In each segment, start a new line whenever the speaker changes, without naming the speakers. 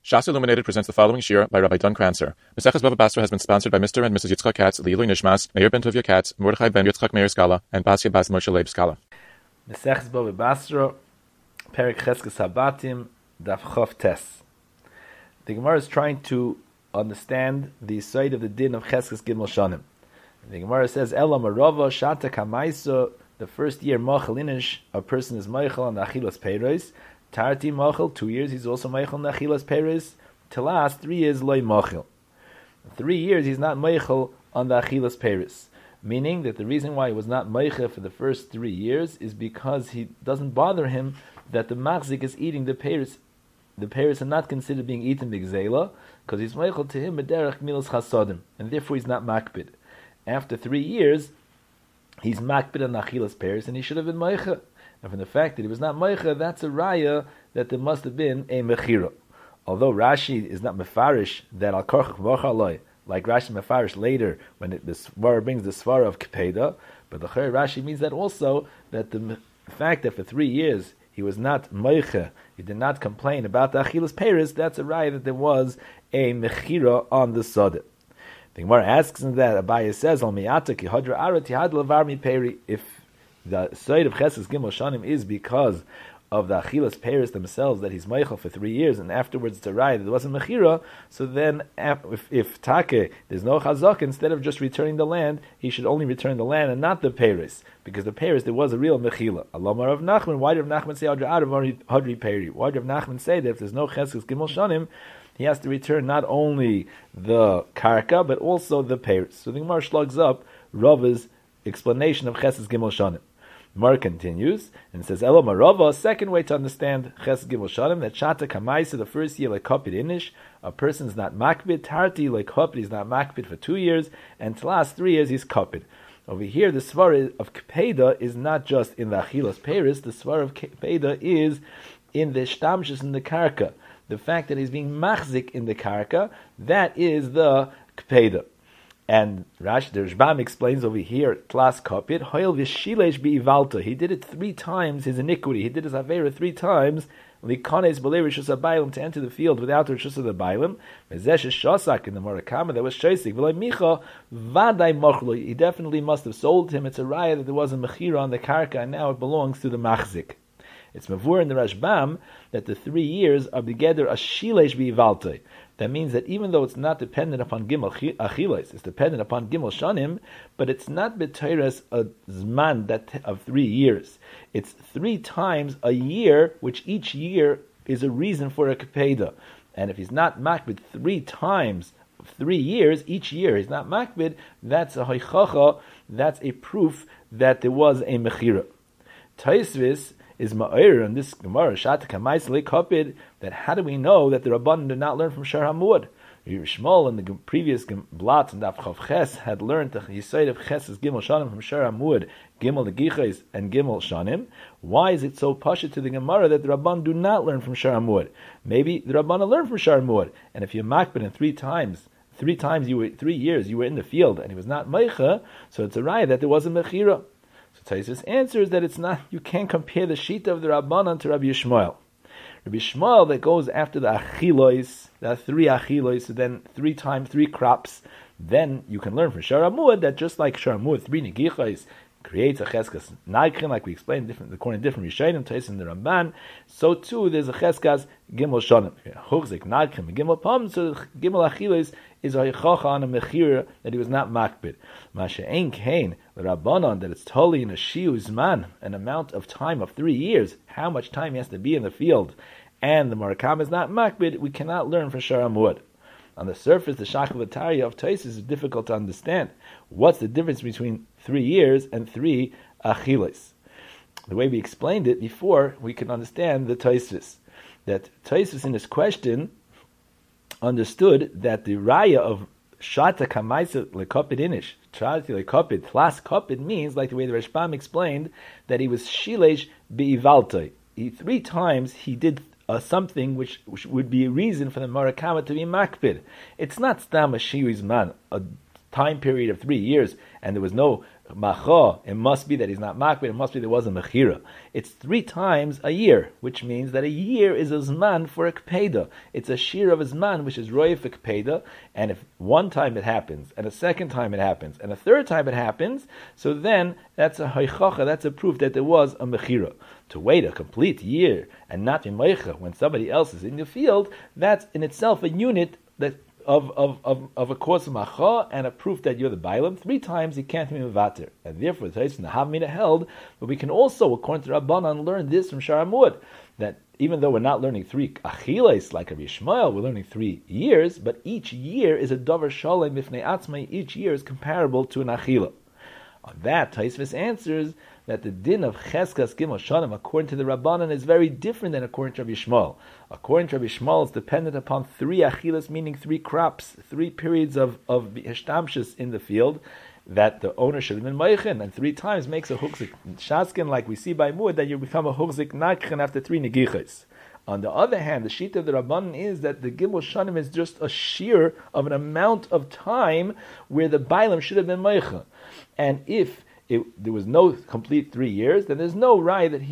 Shas Illuminated presents the following shir by Rabbi Don Kranzer. Maseches Bava Basra has been sponsored by Mr. and Mrs. Yitzchak Katz, Leilui Nishmas, Meir ben Tuvia Katz, Mordechai ben Yitzchak Meir Skala, and Basia Bas Moshe Leib Skala.
Maseches Bava Basra, Perek Cheskes Habatim, Daf Chof Tes. The Gemara is trying to understand the side of the din of Cheskes Gimel Shanim. The Gemara says, Ela Marava Shata Kamaisa, the first year Machal Inish, a person is Meichel on the Achilas Peiros. Tarti Machel, 2 years, he's also Meichel on the Achilas Peiros. Telas, 3 years, Loi Machel. 3 years, he's not Meichel on the Achilas Peiros. Meaning that the reason why he was not Meichel for the first 3 years is because he doesn't bother him that the Machzik is eating the Peiros. The Peiros are not considered being eaten b'gzeila, because he's Meichel to him B'derech Milas Chasodim, and therefore he's not Makbid. After 3 years, he's Makbid on Achilas Peiros, and he should have been Meichel. And from the fact that he was not Meichel, that's a raya that there must have been a Mechira. Although Rashi is not Mefarish that Al Korchach V'Chaloi, like Rashi Mefarish later when the Svara brings the Svara of Kepeda, but the Rashi means that also that the fact that for 3 years he was not Meichel, he did not complain about the Achilas Peiros, that's a raya that there was a Mechira on the Sodeh. The Gemara asks in that, Abaye says, Al Miyata Ki Hadra Ara Tihad Lavar Mi Peri, if the side of Cheskes Gimel Shanim is because of the Achilas Peiros themselves, that he's Meichel for 3 years, and afterwards it's a raya that there wasn't Mechira, so then if Take, there's no Chazak, instead of just returning the land, he should only return the land and not the Peiros, because the Peiros, there was a real Mechila. Alomar of Nachman, why did Nachman say Hadri Peri? Why did Nachman say that if there's no Cheskes Gimel Shanim, he has to return not only the Karka, but also the Peiros? So the Gemara slugs up Rava's explanation of Cheskes Gimel Shanim. Mar continues and says, Elo Marava, second way to understand Ches Gimel Shanim, that Shata Kamaisa, the first year like Kopid Inish, a person's not Makbid, Tarti like Kopid, he's not Makbid for 2 years, and the last 3 years he's Kopid. Over here, the Svara of Kepeda is not just in the Achilas Peiros, the Svara of Kepeda is in the Shtamshus in the Karka. The fact that he's being Machzik in the Karka, that is the Kepeda. And Rashi, the Rashbam explains over here, Tlas Kopit, Hoil Vishilesh Bi'ivalta. He did it 3 times, his iniquity. He did his Avera 3 times, Likones B'lei Rishus HaBailim, to enter the field without Rishus HaBailim. Mezesh Shosak in the Morakama, that was Shosik. V'lei Micha, Vadai Mochlo. He definitely must have sold him. It's a raya that there was a Mechira on the Karka, and now it belongs to the Machzik. It's Mavur in the Rashbam that the 3 years are Begeder Ashilesh Bi'ivalta. That means that even though it's not dependent upon Gimel Achilas, it's dependent upon Gimel Shanim, but it's not B'Teiras a Zman of 3 years. It's 3 times a year, which each year is a reason for a Kepeda. And if he's not Makbid 3 times, 3 years, each year he's not Makbid, that's a Hoichacha, that's a proof that there was a Mechira. Taisvis is ma'ir on this Gemara Shata Kamais Lekopid, that how do we know that the Rabbanan did not learn from Shar Hamud? Shmuel in the previous blot and Daf Chav Ches had learned the Yisayid of Ches is Gimel Shanim from Shar Hamud, Gimel Negiches and Gimel Shanim. Why is it so pasha to the Gemara that the Rabban do not learn from Shar Hamud? Maybe the Rabbanan learned from Shar Hamud, and if you makbid in 3 times you were 3 years you were in the field and he was not meicha, so it's a raya that there was a mechira. So Taisus answers that it's not, you can't compare the Shita of the Rabbanan to Rabbi Yishmael. Rabbi Yishmael that goes after the Achilois, the 3 Achilois, so then 3 times 3 crops, then you can learn from Shar Hamud that just like Shar Hamud, 3 Negichais, creates a Cheskas Naikhin, like we explained according to different Rishonim, Taisus and the Ramban, so too there's a Cheskas Gimel Shanim. Chugzik Naikhin, Gimel Pam, so Gimel Achilois is a Hichacha on a Mechira that he was not Makbid. Masha Ein Kain, the Rabbanon, that it's totally in a Shiuz Man, an amount of time of 3 years, how much time he has to be in the field, and the Marakam is not Makbid, we cannot learn from Shar Hamud. On the surface, the Shachavatarya of Taisus is difficult to understand. What's the difference between 3 years and 3 Achilas? The way we explained it before, we can understand the Taisus. That Taisus in his question understood that the raya of Shata Kamaisa Lekopid Inish, Shata Lekopid, Tlas Kopid means, like the way the Rashbam explained, that he was Shilesh Be'ivaltai. 3 times he did something which would be a reason for the Marakama to be Makbid. It's not Stam a Shiu's man, a time period of 3 years, and there was no macho, it must be that he's not makbid, it must be there was a mechira. It's 3 times a year, which means that a year is a zman for a kpeda. It's a shir of a zman, which is roif a kpeda, and if one time it happens, and a second time it happens, and a third time it happens, so then that's a hoichacha, that's a proof that there was a mechira. To wait a complete year and not be meicha when somebody else is in the field, that's in itself a unit that of a cause of macha and a proof that you're the bailam. 3 times you can't be mevater, and therefore the Tais and the Havmina held. But we can also, according to Rabbanan, learn this from Sharamud, that even though we're not learning 3 achiles like a Yishmael, we're learning 3 years, but each year is a davar shalem mifnei atzmai. Each year is comparable to an achila. On that, Taisvis answers that the din of Cheskas Gimel Shanim, according to the Rabbanan, is very different than according to Rabbi Yishmael. According to Rabbi Yishmael, it's dependent upon 3 achilas, meaning 3 crops, 3 periods of hishtamshus in the field, that the owner should have been meichin, and 3 times makes a hukzik shaskin, like we see by Muad, that you become a hukzik nakchen after 3 negichas. On the other hand, the sheet of the Rabbanan is that the Gimel Shanim is just a shear of an amount of time where the Bailam should have been meichin. And if there was no complete 3 years, then there's no right that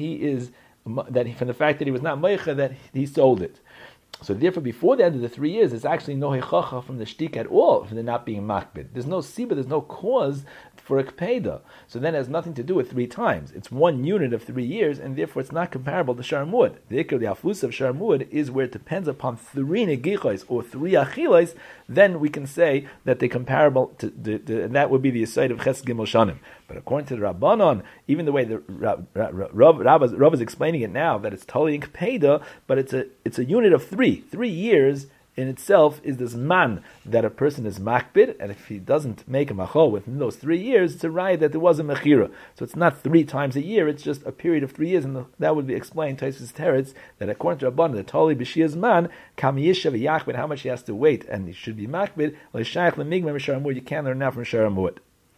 from the fact that he was not meicha, that he sold it. So therefore, before the end of the 3 years, there's actually no hechacha from the shtik at all, from the not being makbid. There's no siba, there's no cause for a kpeda. So then it has nothing to do with 3 times. It's 1 unit of 3 years, and therefore it's not comparable to Sharamud. The ikar, the afus of Sharamud, is where it depends upon 3 negichos or 3 achilos. Then we can say that they're comparable to and that would be the aside of Ches Gimel Shanim. But according to the Rabbanon, even the way the Rav is explaining it now, that it's totally in kpeda, but it's a unit of 3. 3 years in itself is this man that a person is makbid, and if he doesn't make a machol within those 3 years, it's a right that there was a mechira. So it's not 3 times a year, it's just a period of 3 years, and that would be explained, Tosfos Teretz, that according to Rabbanan, the totally b'shia's man, kam yishav yachbid, how much he has to wait, and he should be makbid, l'shayach l'migmem sharamud, you can learn now from sharamud.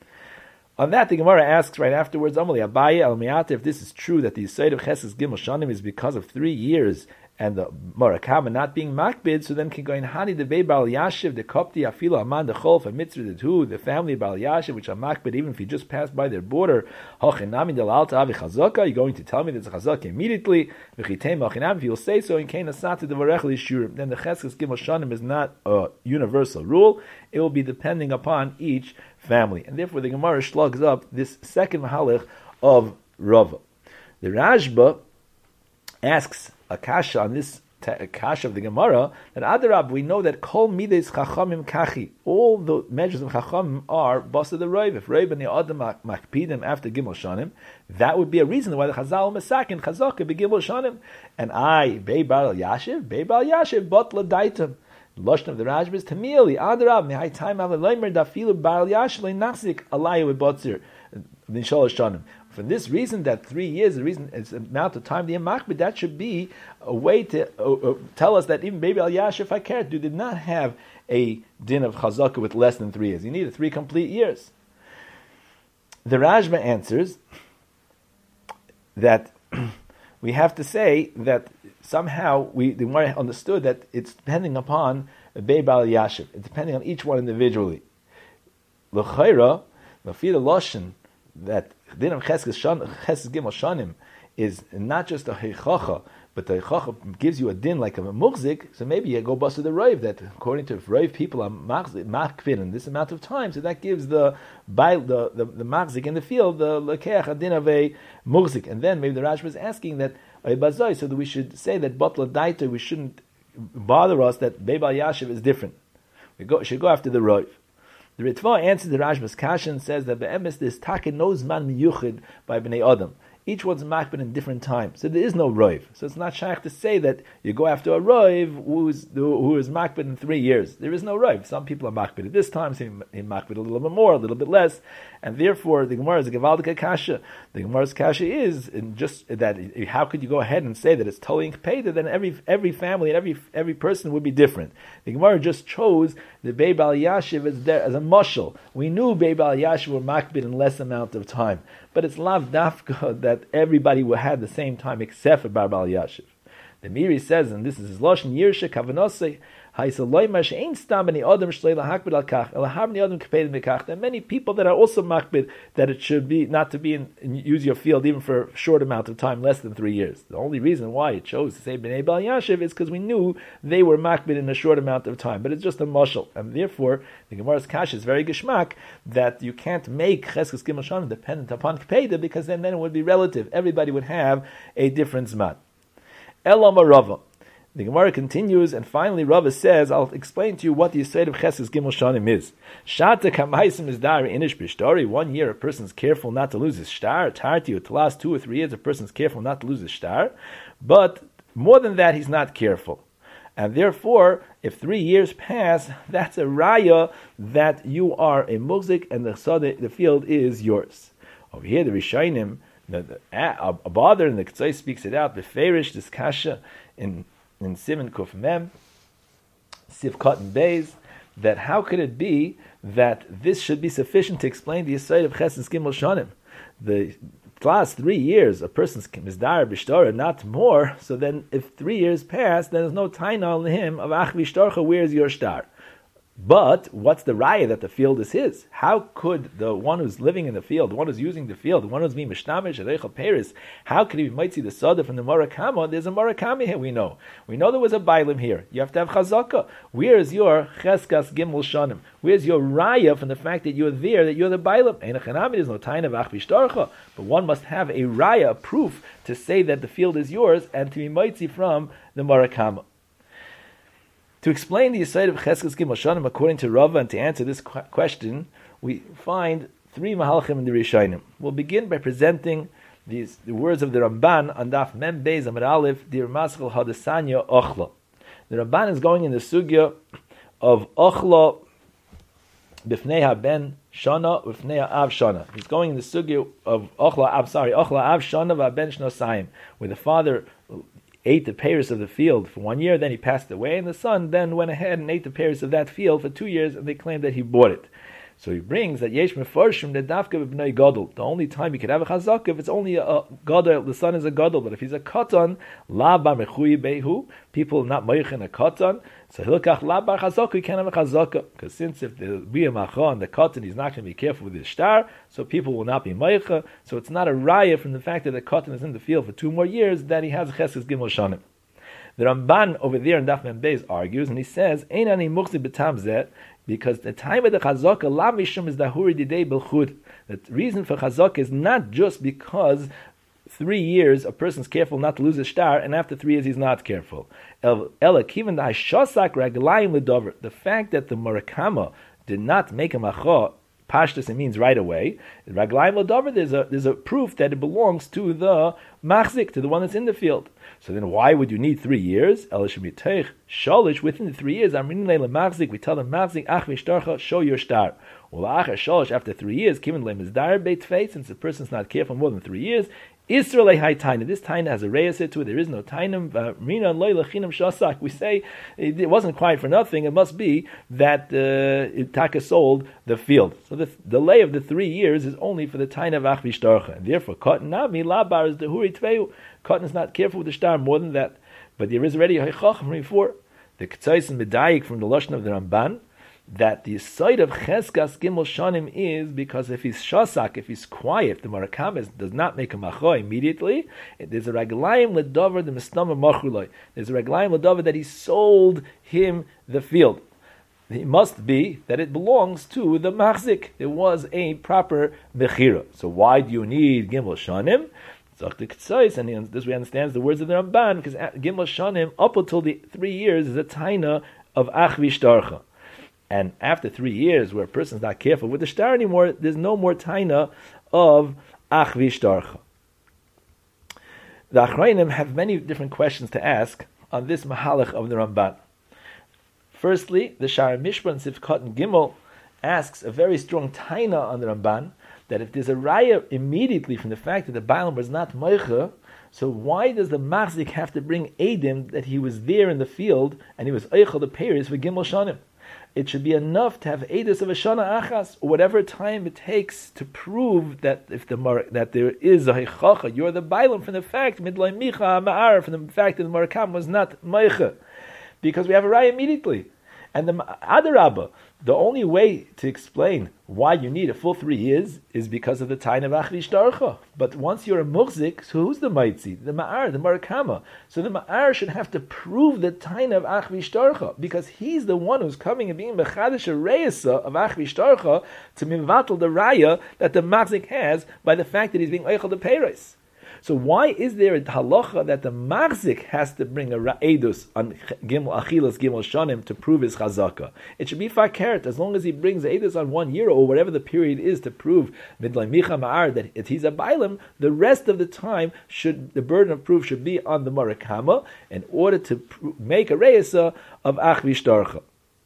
On that, the Gemara asks right afterwards, Amali Abaye al Miyata, if this is true that the side of Chesed Gimel Shanim is because of 3 years and the Morakama not being makbid, so then can go in Hani the Bei Bal Yashiv, the Kopti Afilo Aman the Cholf, and Mitzvah the Tu, the family of Bal Yashiv, which are makbid even if you just passed by their border. Hochinami del Alta Avi Chazaka, you're going to tell me there's a Chazaka immediately. V'chitem Hochinami, if you'll say so, in Kain Asati the Varech Lishurim, then the Chesed Gimel Shanim is not a universal rule. It will be depending upon each family. And therefore the Gemara slugs up this second mahalach of Rava. The Rashba asks a kasha on this kasha of the Gemara, that Adarab, we know that kol mides chachamim kachi, all the measures of chachamim are basa the roiv. If roiv and the adam makpidim after gimel shanim, that would be a reason why the chazal mesakin chazaka be gimel shanim. And beibal yashiv botla daitam. The lashon of the Rashba is tamili Adarab mehai time avleimer dafilu bar yashiv nachzik alayu botzer min shalosh shanim. For this reason, that 3 years, the reason it's the amount of time the makbid, that should be a way to tell us that even Baby Al Yashif Hakert did not have a din of chazaka with less than 3 years. You needed 3 complete years. The Rashba answers that we have to say that somehow the Gemara understood that it's depending upon Baby Al Yashif. It's depending on each one individually. L'chayra, l'fida loshen, that din of Chesed Gimel Shanim is not just a heichacha, but the heichacha gives you a din like a muhzik, so maybe you go bust to the roiv, that according to if roiv people are makpid in this amount of time, so that gives the machzik in the field the lekeach a din of a muhzik. And then maybe the Rashba is asking that so that we should say that batla daita, we shouldn't bother us that Beibal Yashiv is different. Should go after the roiv. The Ritva answers the Rashba's kasha and says that be'emes this taken knows man miyuchid by bnei adam. Each one's makbid in different times, so there is no roiv. So it's not shaykh to say that you go after a roiv who is makbid in 3 years. There is no roiv. Some people are makbid at this time, some makbid a little bit more, a little bit less, and therefore the Gemara is a gewaldige kasha. The Gemara's kasha is in just that. How could you go ahead and say that it's totally peda? Then every family and every person would be different. The Gemara just chose the Beib Al Yashiv as there as a mushal. We knew Beib Al Yashiv were makbid in less amount of time, but it's lav dafka that everybody will have the same time except for Bar Bal Yashiv. The Miri says, and this is his Lashon Yirsha Kavanose, there are many people that are also makbid that it should be not to be in use your field even for a short amount of time, less than 3 years. The only reason why it chose to say Bnei Bal Yashiv is because we knew they were makbid in a short amount of time, but it's just a mushal, and therefore the Gemara's kash is very geshmak that you can't make Cheskes Gimel Shanim dependent upon Kpeda, because then it would be relative. Everybody would have a different zman. Elam Rava. The Gemara continues, and finally Rava says, I'll explain to you what the Yisrael of Cheskes Gimel Shanim is. Shata kamaisim is dar inish b'shtori. 1 year a person's careful not to lose his shtar. Tarti, to last 2 or 3 years a person's careful not to lose his shtar. But more than that, he's not careful. And therefore, if 3 years pass, that's a raya that you are a muzik and the field is yours. Over here, the Rishayim, a bother in the Ketzai speaks it out, beferish this kasha in Siman Kuf Mem, Siv Cotton Beis, that how could it be that this should be sufficient to explain the Yisrael of Cheskes Gimel Shanim? The last 3 years, a person's mizdar b'shtorah, not more. So then, if 3 years pass, then there's no taina on him of ach v'shtorcha. Where's your shtar? But what's the raya that the field is his? How could the one who's living in the field, the one who's using the field, the one who's being mishnamish, Reichel Paris, how could he might see the soda from the Murakama? There's a Murakami here, we know. We know there was a Bailim here. You have to have chazaka. Where's your Cheskas Gimel Shanim? Where's your raya from the fact that you're there, that you're the Bailim? There's no time of ach v'shtorcha. But one must have a raya, a proof, to say that the field is yours and to be mighty from the Murakama. To explain the Yisrael of Cheskes Gimel Shanim according to Rava, and to answer this question, we find 3 mahalchim in the Rishayim. We'll begin by presenting the words of the Ramban on Daf Mem Beis Amud Aleph, Dir Maschel Hadasanya Ochla. The Ramban is going in the sugya of Ochla Bifnei HaBen Shana Bifnei Av Shana. He's going in the sugya of Ochla Av Shana VaBen Shnosayim, where the father ate the peiros of the field for 1 year, then he passed away, and the son then went ahead and ate the peiros of that field for 2 years, and they claimed that he bought it. So he brings that yesh mefarshim that dafka b'bnei gadol. The only time you could have a chazaka if it's only a gadol, the son is a gadol. But if he's a katan, la bar mechuyi behu, people not moichin a katan. So hilkach la bar chazaka, you can't have a chazaka, because since if the biyamacha the katan, he's not going to be careful with his star, so people will not be moicha. So it's not a raya from the fact that the katan is in the field for 2 more years that he has cheskes gimel shanim. The Ramban over there in Daf Mem Beis argues, and he says, "Ein ani muchzi b'tam zeh," because the time of the chazaka la mishum is dahuri didei belchud. The reason for chazaka is not just because 3 years a person's careful not to lose his star, and after 3 years he's not careful. Ela kiven da shosak raglayim ledover. The fact that the Murakama did not make a macha, pashtus, it means right away. Raglayim ledover, there's a proof that it belongs to the machzik, to the one that's in the field. So then why would you need 3 years? Shalish, within the 3 years, we tell them, Machzik, ach v'shtarcha, show your star. After 3 years, since the person's not careful more than 3 years, Israel high taina. This taina has a reyes to it. There is no tainam. We say it wasn't quite for nothing. It must be that Itaka sold the field. So the delay of the 3 years is only for the taina of achvishtarcha. And therefore, cotton nami labar is the huri tveu. Cotton is not careful with the star more than that. But there is already a chacham before the ketzais and medayik from the lashon of the Ramban, that the side of Cheskas Gimel Shanim is because if he's shasak, if he's quiet, the Murakam does not make a macho immediately. There's a raglayim ledover the misnama machuloi. There's a raglayim ledover that he sold him the field. It must be that it belongs to the machzik. It was a proper mechira. So why do you need Gimel Shanim? And this way understands the words of the Ramban, because Gimel Shanim up until the 3 years is a taina of achvish darcha. And after 3 years, where a person's not careful with the star anymore, there's no more taina of achvish darcha. The Achrayim have many different questions to ask on this mahalach of the Ramban. Firstly, the Shara Mishpah in Sivkot and Gimel asks a very strong taina on the Ramban, that if there's a raya immediately from the fact that the Baalim was not moicha, so why does the machzik have to bring edim that he was there in the field and he was eichel the peiros for Gimel Shanim? it should be enough to have edus of a shana achas, or whatever time it takes to prove that if that there is a heichacha, you're the bailam from the fact midlay micha ma'ar, from the fact that the marakam was not meicha, because we have a raya immediately. And the Adarabba, the only way to explain why you need a full 3 years is because of the time of Achri Shtarcha. But once you're a Muchzik, so who's the Maitzi? The Ma'ar, the Marakama. So the Ma'ar should have to prove the time of Achri Shtarcha, because he's the one who's coming and being Mechadish a Reisa of Achri Shtarcha to Mivatal the Raya that the Machzik has by the fact that he's being Eichel the Peiros. So why is there a halacha that the machzik has to bring a ra'edus on gimel achilas gimel shanim to prove his chazaka? It should be fakert as long as he brings edus on 1 year or whatever the period is to prove midlay micha ma'ar that he's a bailam. The rest of the time the burden of proof should be on the marakama in order to make a reisa of achvi shtarcha.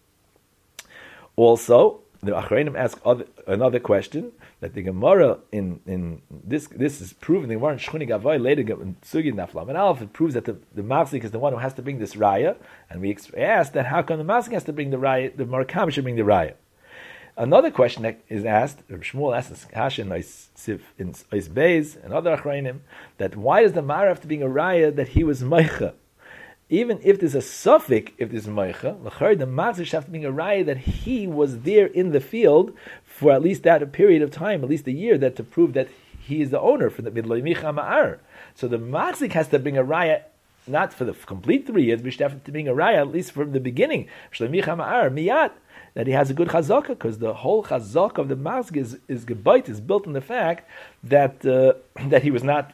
Also, the Achreinim ask another question that the Gemara in this is proven. The Gemara in Shchuni Gavai later in Sugi Naflam and Aleph, it proves that the Machzik is the one who has to bring this raya, and we asked that how come the Machzik has to bring the raya, the Marakam should bring the raya. Another question that is asked, Reb Shmuel asks Kasha in Ois Beis and other Achreinim, that why does the Mara have to bring a raya that he was Meicha? Even if there's a suffix, if there's Meicha, the Machzik should have to bring a raya that he was there in the field for at least that a period of time, at least a year, that to prove that he is the owner for the Midloi Micha Ma'ar. So the Machzik has to bring a raya, not for the complete 3 years, but should have to bring a raya at least from the beginning. Midloi Micha Ma'ar, miyat, that he has a good chazaka, because the whole chazaka of the Machzik is gebayt, is built on the fact that he was not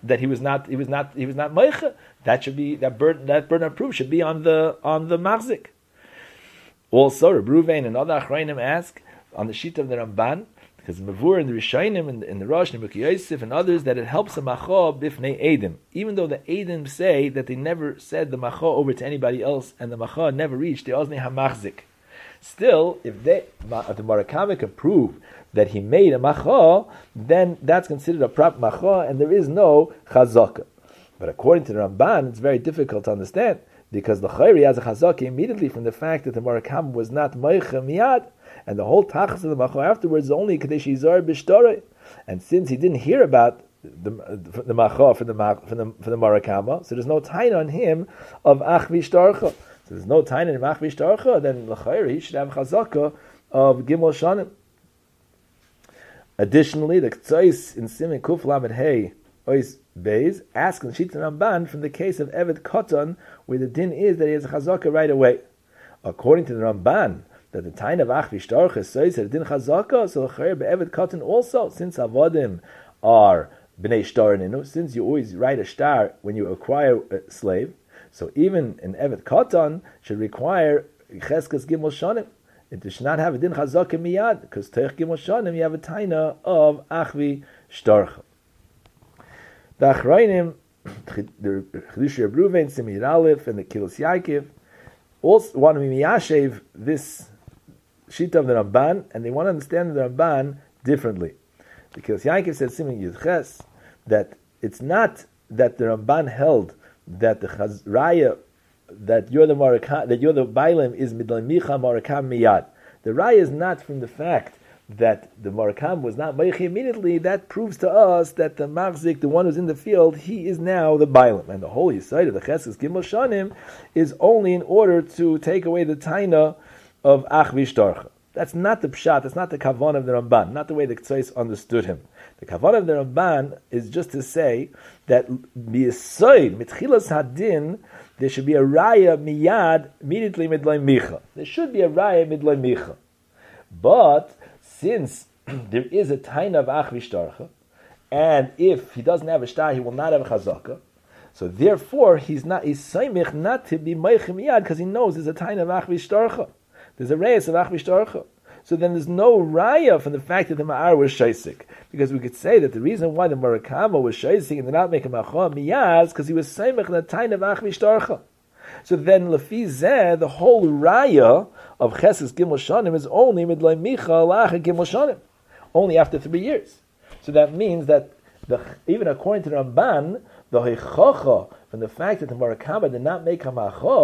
Meicha. That should be that burden of proof should be on the Machzik. Also, Reb Ruvain and other Achrayim ask on the sheet of the Ramban, because Mavur and the Rishayim and the Rosh and Buki Yosef and others, that it helps a macho bifnei Edim, even though the Edim say that they never said the macho over to anybody else and the macho never reached the Ozni HaMachzik. Still, if the Marakama can prove that he made a macho, then that's considered a prop macho and there is no chazaka. But according to the Ramban, it's very difficult to understand, because the Chayri has a chazaka immediately from the fact that the Marakam was not Meicha Miyad, and the whole tachas of the macho afterwards is only Kadesh Yizar B'Shtorei. And since he didn't hear about the macho for the Marakama, so there's no taina on him of Achvi Shtarcha. So there's no taina in Achvi Shtarcha, then the Chayri he should have chazaka of Gimel Shanim. Additionally, the K'tzais in Simen Kuf Lamed Hey Ois Beis asks in Shita Ramban from the case of Evet Koton, where the din is that he has a chazaka right away. According to the Ramban, that the time of Achvi Shtarcha says that din chazaka, so l'chayer be'evet katan also, since avodim are b'nei shtar ninu, since you always write a shtar when you acquire a slave, so even an evet katan should require cheskas gimel shanim. It should not have a din chazaka miyad, because teich gimel shanim you have a taina of Achvi Shtarcha. The Achrayim, the Chedush Reb Ruvain, Simir Aleph, and the Kilos Yaakov also want to be miyashev this Shita of the Ramban, and they want to understand the Ramban differently. Because Yaakov said Siman Yudches that it's not that the Ramban held that the Raya that you're the Bailim is Midlai Micha Marakam Miyad. The Raya is not from the fact that the Marakam was not Meichi immediately. That proves to us that the Machzik, the one who's in the field, he is now the Bailim. And the whole Yisayt of the Cheskes Gimel Shanim is only in order to take away the Taina of Achvi Shtarcha. That's not the Pshat, that's not the Kavan of the Ramban, not the way the K'tzais understood him. The Kavan of the Ramban is just to say that B'Yisoid, Mitchilas Hadin, there should be a Raya Miyad, immediately Midlai Micha. There should be a Raya Midlai Micha. But since there is a Taina of Achvi Shtarcha, and if he doesn't have a shtar, he will not have a chazaka. So therefore, he's saimich not to be Meicha Miyad, because he knows there's a Taina of Achvi Shtarcha. There's a reis of Achvi Shtarcha. So then there's no raya from the fact that the Ma'ar was shaisik. Because we could say that the reason why the Marakama was shaisik and did not make a Macha Miyaz, because he was saimich the Taina of Achvi Shtarcha. So then, Lefi Zeh, the whole raya of Chesed Gimel Shanim is only Midlai Micha Lachar Gimel Shanim, only after 3 years. So that means that even according to the Ramban, the Heichacha, from the fact that the Marakama did not make a Macha, the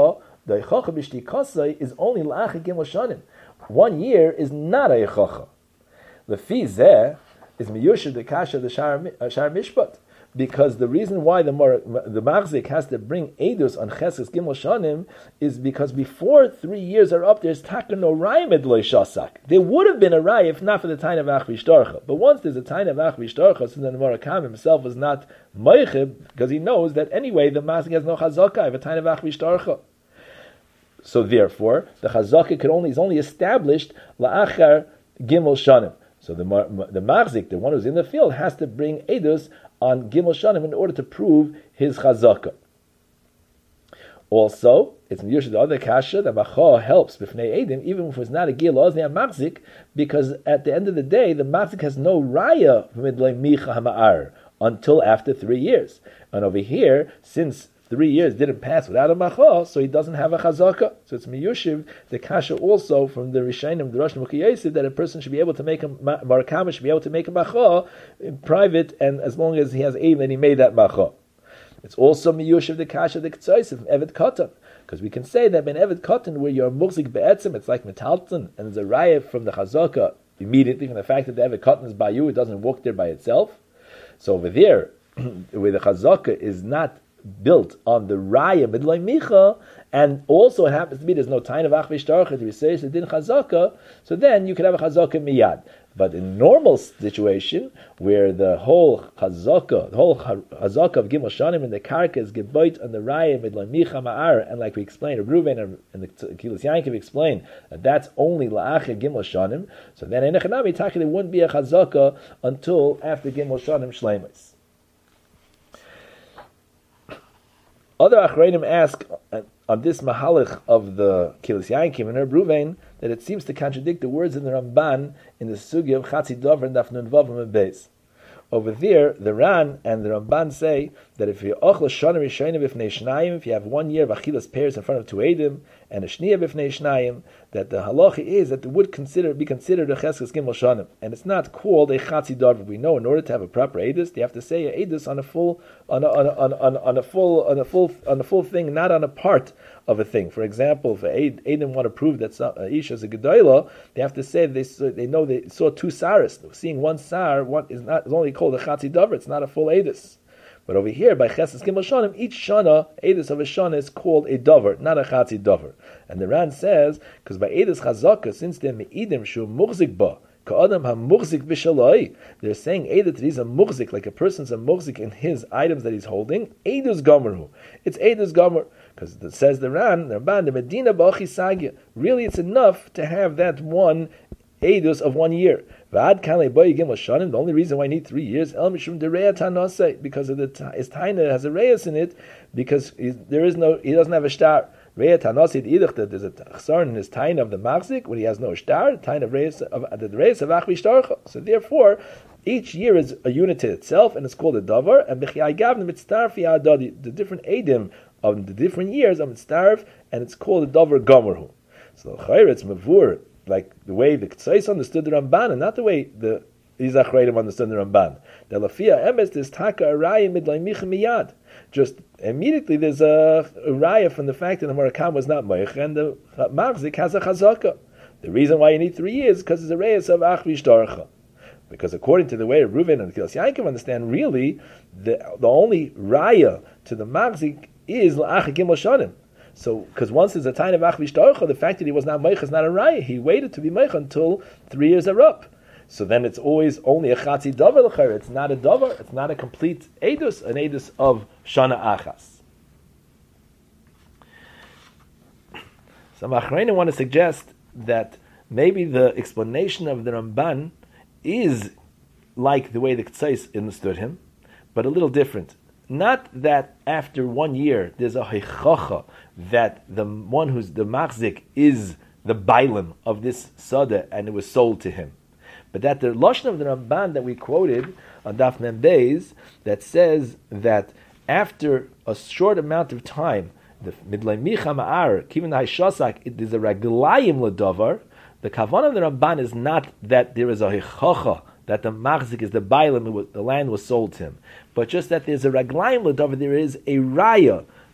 The Eichacha b'shtikasai is only la'achar gimel shanim. 1 year is not a Eichacha. Lefi zeh is miyushav the kasha the shar mishpat. Because the reason why the Machzik has to bring Eidus on Cheskes Gimel Shanim is because before 3 years are up, there's Taka no Raya Medloi Shasak. There would have been a Raya if not for the Taina of Achvi Shtarcha. But once there's a Taina of Achvi Shtarcha, so then the Morakam himself was not Meichib, because he knows that anyway the Machzik has no Chazaka of a Taina of Achvi Shtarcha. So therefore, the Chazaka is only established La'achar Gimel Shanim. So the Machzik, the one who's in the field, has to bring Eidus on Gimel Shanim in order to prove his Chazaka. Also, it's Miyush the other Kasha that Macha helps B'fnei Eidim, even if it's not a Gil Ozni Machzik, because at the end of the day, the Machzik has no Raya Midlei Micha Hama'ar until after 3 years. And over here, since 3 years didn't pass without a macha, so he doesn't have a chazaka. So it's miyushiv, the kasha also from the Rishayim, the Rosh Mukhi that a person should be able to make a marakama, should be able to make a macha in private, and as long as he has aim, then he made that macha. It's also miyushiv, the kasha, the ktsois, from Evet Katan. Because we can say that in Evet Katan, where you're murzik be'etzim, it's like metalton, and there's a raya from the chazaka immediately from the fact that the Evet Katan is by you, it doesn't walk there by itself. So over there, where the chazaka is not built on the raya midlay micha, and also it happens to be there's no time of achvish tarcha to be says it didn't chazaka, so then you can have a chazaka miyad. But in normal situation where the whole chazaka of gimel shanim and the karka is geboit on the raya midlay micha ma'ar, and like we explained, Reuven and the Kilas Yankiv explained that that's only la'achar gimel shanim. So then in echanami taki there wouldn't be a chazaka until after gimel shanim shleimus. Other Achreinim ask on this mahalach of the Kilas Yankim and Reb Ruvain that it seems to contradict the words in the Ramban in the Sugi of Chatzi Dover and Daf Nun Vav and Beis. Over there, the Ran and the Ramban say that if you ochel shana rishayim b'fnei shnayim, if you have 1 year of achilas pears in front of 2 edim and a shniya b'fnei shnayim, that the halacha is that it would be considered a cheskes gimel shanim, and it's not called a chatzi davar. We know in order to have a proper edus, you have to say a edus on a full thing, not on a part of a thing. For example, if edim want to prove that Isha is a gedola, they have to say they know they saw 2 saras. Seeing 1 sar, is only called a chatzi davar. It's not a full edus. But over here, by Chesed Gimel Shanim, each Shana, Edus of a Shana, is called a Dover, not a Chatzi Dover. And the Ran says, because by Edus Chazaka, since they're Me'idim Shu Mughzik Ba, Ka'adam HaMughzik B'Shaloi, they're saying Edus that he's a Mughzik, like a person's a Mughzik in his items that he's holding, Edus Gomerhu. It's Edus Gomer. Because it says the Ran, the Ramban, the Medina Ba'achi Sagya. Really, it's enough to have that one Edus of 1 year. The only reason why I need 3 years, because of his taina has a reyes in it, because he doesn't have a star. There's a chsar in his taina of the machzik when he has no star, the taina of reyes of achvi shtarcha. So therefore, each year is a unit to itself, and it's called a davar. And the different edim of the different years are mitzarf, and it's called a davar gomerhu. So it's mavur, like the way the Ktsois understood the Ramban, and not the way the Izachreidim understood the Ramban. The Lafia Emes is Taka Araya Midlai Micha Miyad. Just immediately there's a raya from the fact that the Murakam was not Moich, and the Machzik has a Chazaka. The reason why you need 3 years is because it's a reyes of Achvish Darcha. Because according to the way Reuven and the Kilas Yankiv understand, really, the only raya to the Machzik is La'ach Gimel Shanim. So, because once there's a time of achvish darcha, the fact that he was not meich is not a raya. He waited to be meich until 3 years are up. So then it's always only a chatzi davar l'chayr. It's not a davar. It's not a complete edus, an edus of shana achas. Some achrayim want to suggest that maybe the explanation of the Ramban is like the way the Ktsois understood him, but a little different. Not that after 1 year there's a heichacha that the one who's the machzik is the bailim of this sada and it was sold to him, but that the lashon of the Ramban that we quoted on Daf Mem Beis that says that after a short amount of time, the midlay micha ma'ar kivin haishasak, it is a raglayim ledavar. The kavan of the Ramban is not that there is a heichacha that the machzik is the bailim, the land was sold to him, but just that there's a raglayim ledavar, there is a raya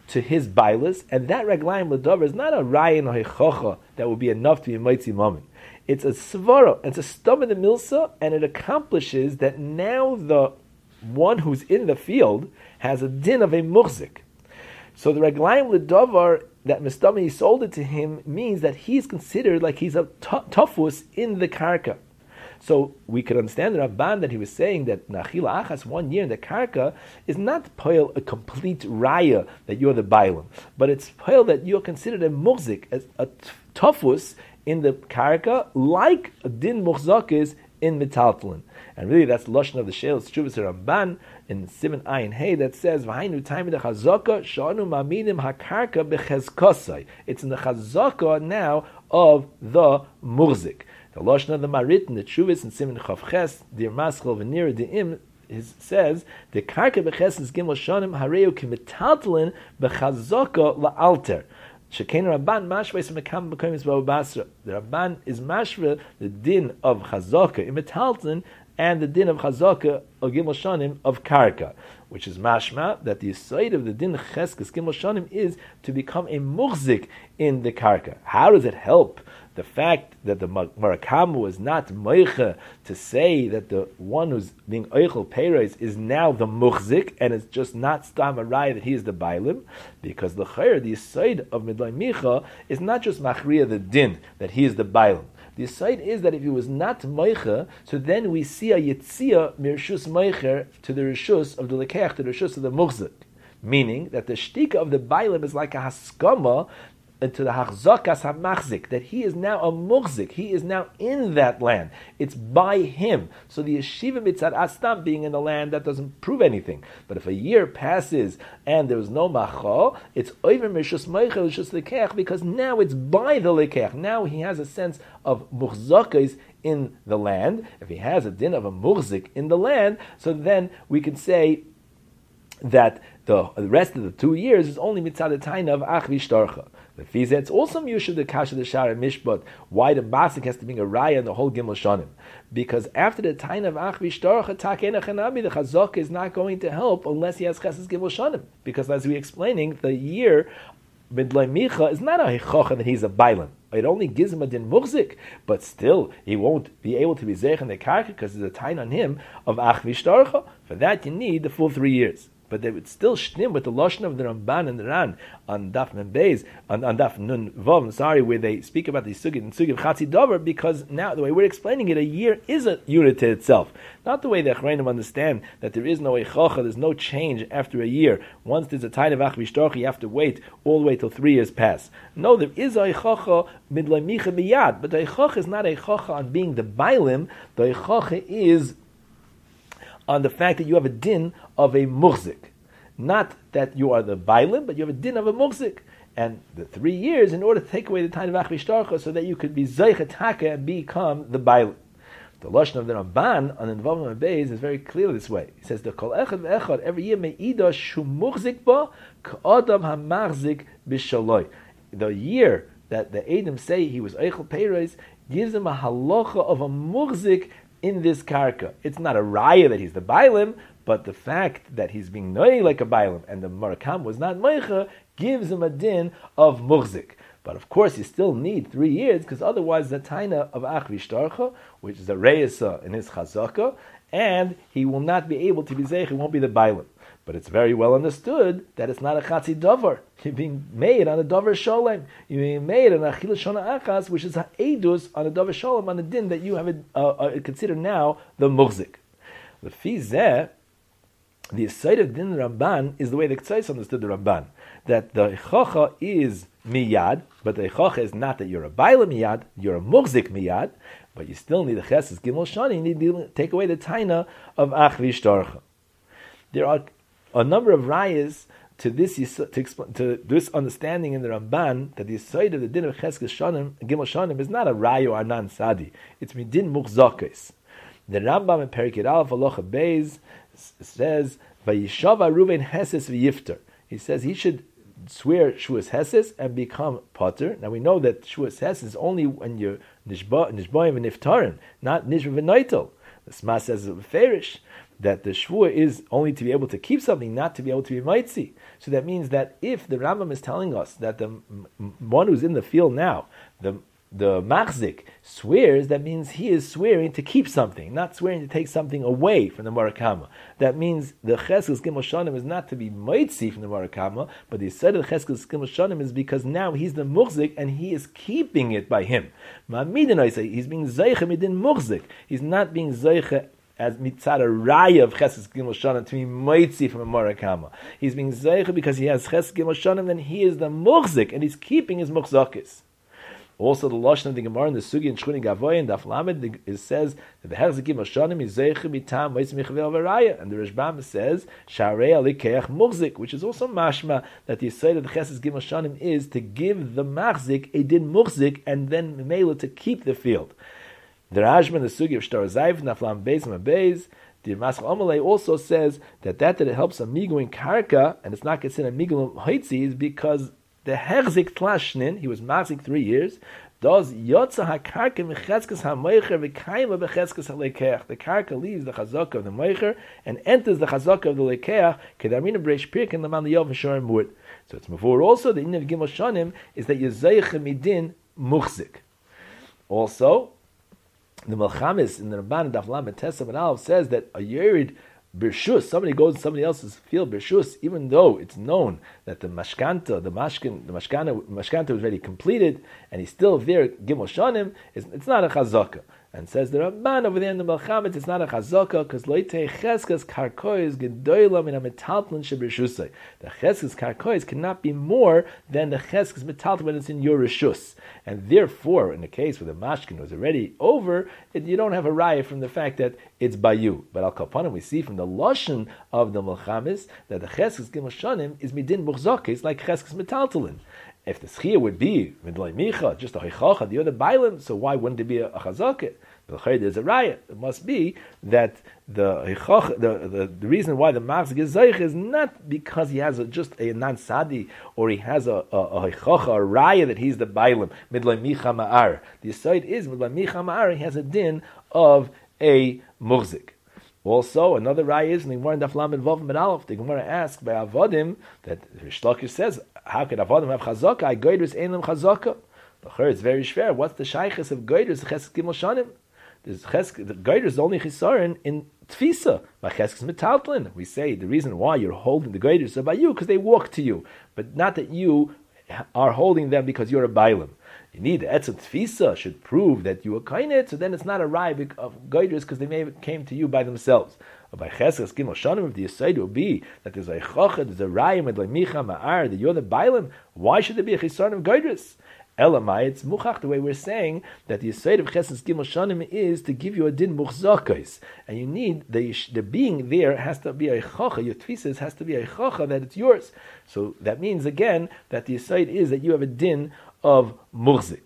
to his bailas, and that reglaim l'davar is not a rayin or hechocha that would be enough to be a mitzi moment. It's a svara, it's a stum in the milsa, and it accomplishes that now the one who's in the field has a din of a muhzik. So the reglaim l'davar that Mistami sold it to him means that he's considered like he's a tafus in the karka. So we could understand the Rabban that he was saying that Nachila Achas 1 year in the Karka is not poil a complete raya that you're the Bailam, but it's poil that you're considered a muhzik, as a tofus in the Karka, like a din muhzak is in Metaltalin. And really that's the Lashon of the Sheil Tshuvas Ramban in Siman Ayin Hey that says V'hainu taimid hachazaka shanu maminim hakarka bechezkosai. It's in the chazaka now of the muhzik. The Lashon of the Marit in the Tshuvas in Siman Chav Ches, Dir Maschel V'nir De'im, says the karka bechesed gimel shanim hareu kimetaltalin bechazaka la'alter. Shekein Rabban mashvei semekam b'koyim Bava Basra. The Rabban is mashvei the din of chazaka in metaltalin and the din of chazaka of gimel shanim of karka, which is mashma that the side of the din cheskes gimel shanim is to become a muhzik in the karka. How does it help? The fact that the Marakamu was not moicha to say that the one who's being oichel peiros is now the muhzik, and it's just not stam araya that he is the bailim, because the chayr, the side of midlai micha, is not just machriya the din that he is the bailim. The side is that if he was not moicha, so then we see a yitzia mirshus moicher to the rishus of the lekech, to the rishus of the muhzik, meaning that the shtika of the bailim is like a haskama into the hachzakas hamachzik, that he is now a muhzik, he is now in that land. It's by him. So the yeshiva mitzad astam being in the land, that doesn't prove anything. But if a year passes and there was no macho, it's over mishus meichel just lekech, because now it's by the lekech. Now he has a sense of muhzakas in the land. If he has a din of a muhzik in the land, so then we can say that the rest of the 2 years is only mitzad taina of ach v'shtarcha. The Fiza, it's also Yusha the Kasha the Shara Mishpat. Why the Basik has to bring a raya in the whole Gimel Shanim? Because after the time of Ach Vishtarcha Takena Chanabi, the Chazak is not going to help unless he has Chesed Gimel Shanim. Because as we're explaining, the year Midlai Micha is not a Hechocha that he's a Bailan. It only gives him a din muhzik, but still he won't be able to be zeich in the karka because there's a time on him of Ach Vishtarcha. For that you need the full 3 years. But they would still shnim with the lashon of the Ramban and the Ran on Daf Nun Beis, on Daf Nun Vav, where they speak about the sugid and sugid chatzi davar, because now the way we're explaining it, a year is a unit to itself. Not the way the Achrayim understand that there is no eichacha, there's no change after a year. Once there's a time of Ach Vishtarcha, you have to wait all the way till 3 years pass. No, there is a eichacha midlai micha miyad, but the eichacha is not a eichacha on being the bailim. The eichacha is on the fact that you have a din of a muhzik. Not that you are the bailim, but you have a din of a muhzik. And the 3 years in order to take away the time of Ach Vishtarcha so that you could be zeichet haka and become the bailim. The lashon of the Ramban on involvement Beis is very clear this way. He says, the kol echad ve'echad, every year me'idah shu muhzik ba k'adam ha'machzik b'shaloi. The year that the Edom say he was eichel peiros gives him a halacha of a muhzik in this karka. It's not a raya that he's the bailim, but the fact that he's being noy like a bailim and the marakam was not meicha gives him a din of muhzik. But of course you still need 3 years, because otherwise the taina of Ach Vishtarcha, which is a reisa in his chazaka, and he will not be able to be zeich, he won't be the bailim. But it's very well understood that it's not a chatzi davar. You're being made on a davar sholem. You're being made on a chila shona achas, which is a edus on a davar sholem, on a din that you have considered now the muhzik. The fizeh, the side of din Ramban is the way the Ktsais understood the Ramban, that the eichacha is miyad, but the eichacha is not that you're a baila miyad, you're a muhzik miyad, but you still need a chesed gimel shani, you need to take away the taina of Ach Vishtarcha. There are a number of rayas to this understanding in the Ramban that the side of the din of Cheskes Shanim, Gimel Shanim, is not a rayo or nan sadi. It's midin muchzakes. The Rambam in Perikid Aleph Halacha Beis says, "Vayishava Ruven Heses v'yifter." He says he should swear Shuas Heses and become Potter. Now we know that Shuas Heses is only when you're Nishboim and Niftarim, not Nishba v'Neitel. The Sma says it's Ferish. that the shvua is only to be able to keep something, not to be able to be mitzi. So that means that if the Rambam is telling us that the one who's in the field now, the machzik swears, that means he is swearing to keep something, not swearing to take something away from the Murakama. That means the Cheskes Gimel Shanim is not to be mitzi from the Murakama, but the side of the Cheskes Gimel Shanim is because now he's the muchzik and he is keeping it by him. Ma'amidin, I say, he's being zeiche midin muchzik. He's not being zeiche as mitzad a raya of Cheskes Gimel Shanim to be mitzi from a Murakama. He's being zeiche because he has Cheskes Gimel Shanim, then he is the muchzik and he's keeping his muchzakis. Also, the Lashon of the Gemara in the Sugi and Shchuni Gavoy and Daf Lamed, it says that the Cheskes Gimel Shanim is zeiche mitam mitz michvel v'raya, and the Rashbam says Sharei alikeach muchzik, which is also mashma that the side of the Cheskes Gimel Shanim is to give the machzik a din muchzik and then mela to keep the field. The Rashbam in the Sugi of Shtar Zayv Daf Lamed Beis and Beis, the Maschal Amalei also says that it helps a migu in karka and it's not considered a migu haitzi is because the hechzik tlashnin, he was machzik 3 years, does yotza hakarka mecheskes hamoicher v'kaima becheskes halekeach. The karka leaves the chazaka of the moicher and enters the chazaka of the lekeach. Kedarmina breish pirkin leman liyov v'shorim mut. So it's before also the inyan of Gimel Shanim is that yezayich midin muchzik. Also, the Melchamis in the Ramban Daf Lamed Tesam and Aleph says that a yerid Birshus, somebody goes in somebody else's field, Birshus, even though it's known that the mashkanta was already completed, and he's still there, Gimel Shanim, it's not a chazaka. And says the Ramban over there in the Melchamet, it's not a chazaka, because loitei cheskes karkois gedoyla min ha-metaltlin shebirshusay. The cheskes karkois cannot be more than the cheskes metaltlin when it's in your rishus. And therefore, in the case where the mashkin was already over, you don't have a raya from the fact that it's by you. But al kapanim, we see from the lashon of the Melchamis that the cheskes Gimel Shanim is midin muchzakis like cheskes metaltlin. If the schia would be midlay micha, just a hichacha, the other bailim, so why wouldn't it be a chazakah? There's a riot. It must be that the reason why the machzik is zeich is not because he has just a non-sadi or he has a raya that he's the bailim midlay micha ma'ar. The aside is midlay micha ma'ar. He has a din of a muchzik. Also, another raya is in the Gemara in Daf Lamed Vav Med Aleph. The Gemara asks by Avodim that Rish Lakish says, "How could Avodim have chazaka? Goyders ain't them chazaka." It's very fair. What's the shaychus of goyders? Cheskes Gimel Shanim. The goyders is only chisaron in tfisa. By cheskes metaltlin, we say the reason why you're holding the goyders are by you because they walk to you, but not that you are holding them because you're a bailim. You need the etzem tfisa should prove that you are kainet, so then it's not a rai of goyders because they may have came to you by themselves. But by cheskes Gimel Shanim, if the aside will be that there's a chachad, there's a rai with like micha ma'ar, that you're the bailim, why should there be a chisaron of goyders? Elamai, it's muchach, the way we're saying that the aside of cheskes Gimel Shanim is to give you a din muchzakos, and you need the being there has to be a chacha. Your tfisis has to be a chacha that it's yours. So that means again that the aside is that you have a din of muchzik.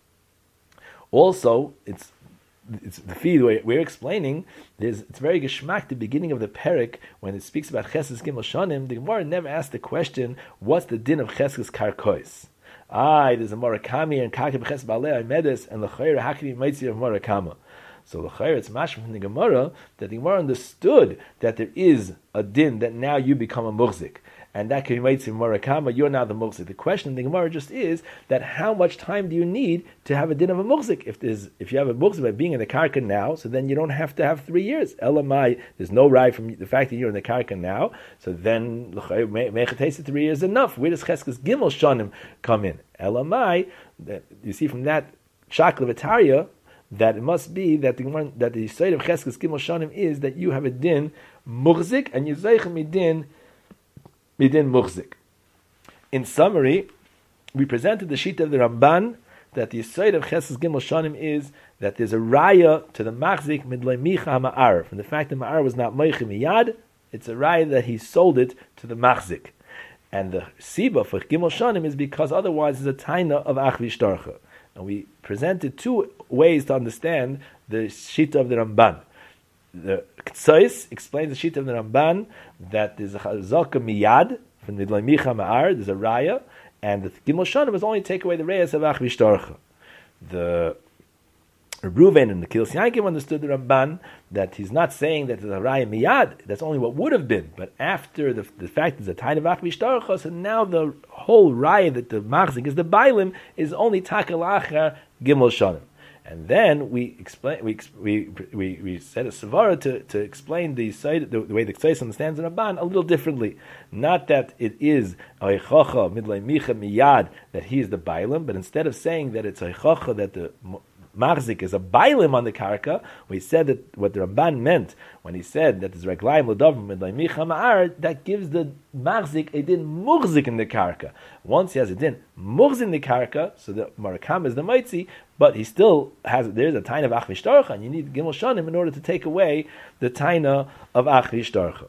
Also, it's the feed we're explaining. It's very geschmack. The beginning of the parak when it speaks about cheskes Gimel Shanim, the Gemara never asked the question, "What's the din of cheskes karkois?" There's a Murakami and Kaki B'ches Ba'alei Medes and L'chayra Hakimi Meitzi of Murakama. So L'chayra, it's mashma from the Gemara that the Gemara understood that there is a din that now you become a muchzik. And that can be Meitzi of Murakama, you're now the muchzik. The question in the Gemara just is that how much time do you need to have a din of a muchzik? If you have a muchzik by being in the karka now, so then you don't have to have 3 years. Elamai, there's no right from the fact that you're in the karka now, so then Mechatesa 3 years enough. Where does Cheskes Gimel Shanim come in? Elamai, you see from that Shakla V'Tarya, that it must be that the side of Cheskes Gimel Shanim is that you have a din muchzik and you zeichem midin muchzik. In summary, we presented the sheet of the Ramban that the side of Cheskes Gimel Shanim is that there's a raya to the machzik midlei micha ma'ar. From the fact that ma'ar was not meiche miyad, it's a raya that he sold it to the machzik. And the siba for Gimel Shanim is because otherwise it's a taina of achvi shtarcha. And we presented 2 ways to understand the shita of the Ramban. The Ktsais explains the shita of the Ramban that there's a chazaka miyad from the midlei micha ma'ar, there's a raya, and the Gimel Shanim is only take away the reyes of achvi shtarcha. The Reuven and the Kilis Yankim understood the Ramban that he's not saying that there's a Raya Miyad, that's only what would have been, but after the fact there's a Taina of Ach Vishtarchos, and now the whole Raya that the Machzik is the Bailim is only Takel Achar Gimel Shanim. And then we said a Savara to explain the way the Ktsos understands the Ramban a little differently. Not that it is Oichacha Midlay Micha Miyad that he is the Bailim, but instead of saying that it's Oichacha that the Machzik is a Bailim on the Karka, we said that what the Ramban meant when he said that it's Reglaim L'Dovim Midlay Micha Ma'ar, that gives the Machzik a din Muchzik in the Karka. Once he has a din Muchzik in the Karka, so the Marakam is the Maitzi, but he still there's a taina of Ach Vishtarcha, and you need Gimel Shanim in order to take away the taina of Ach Vishtarcha.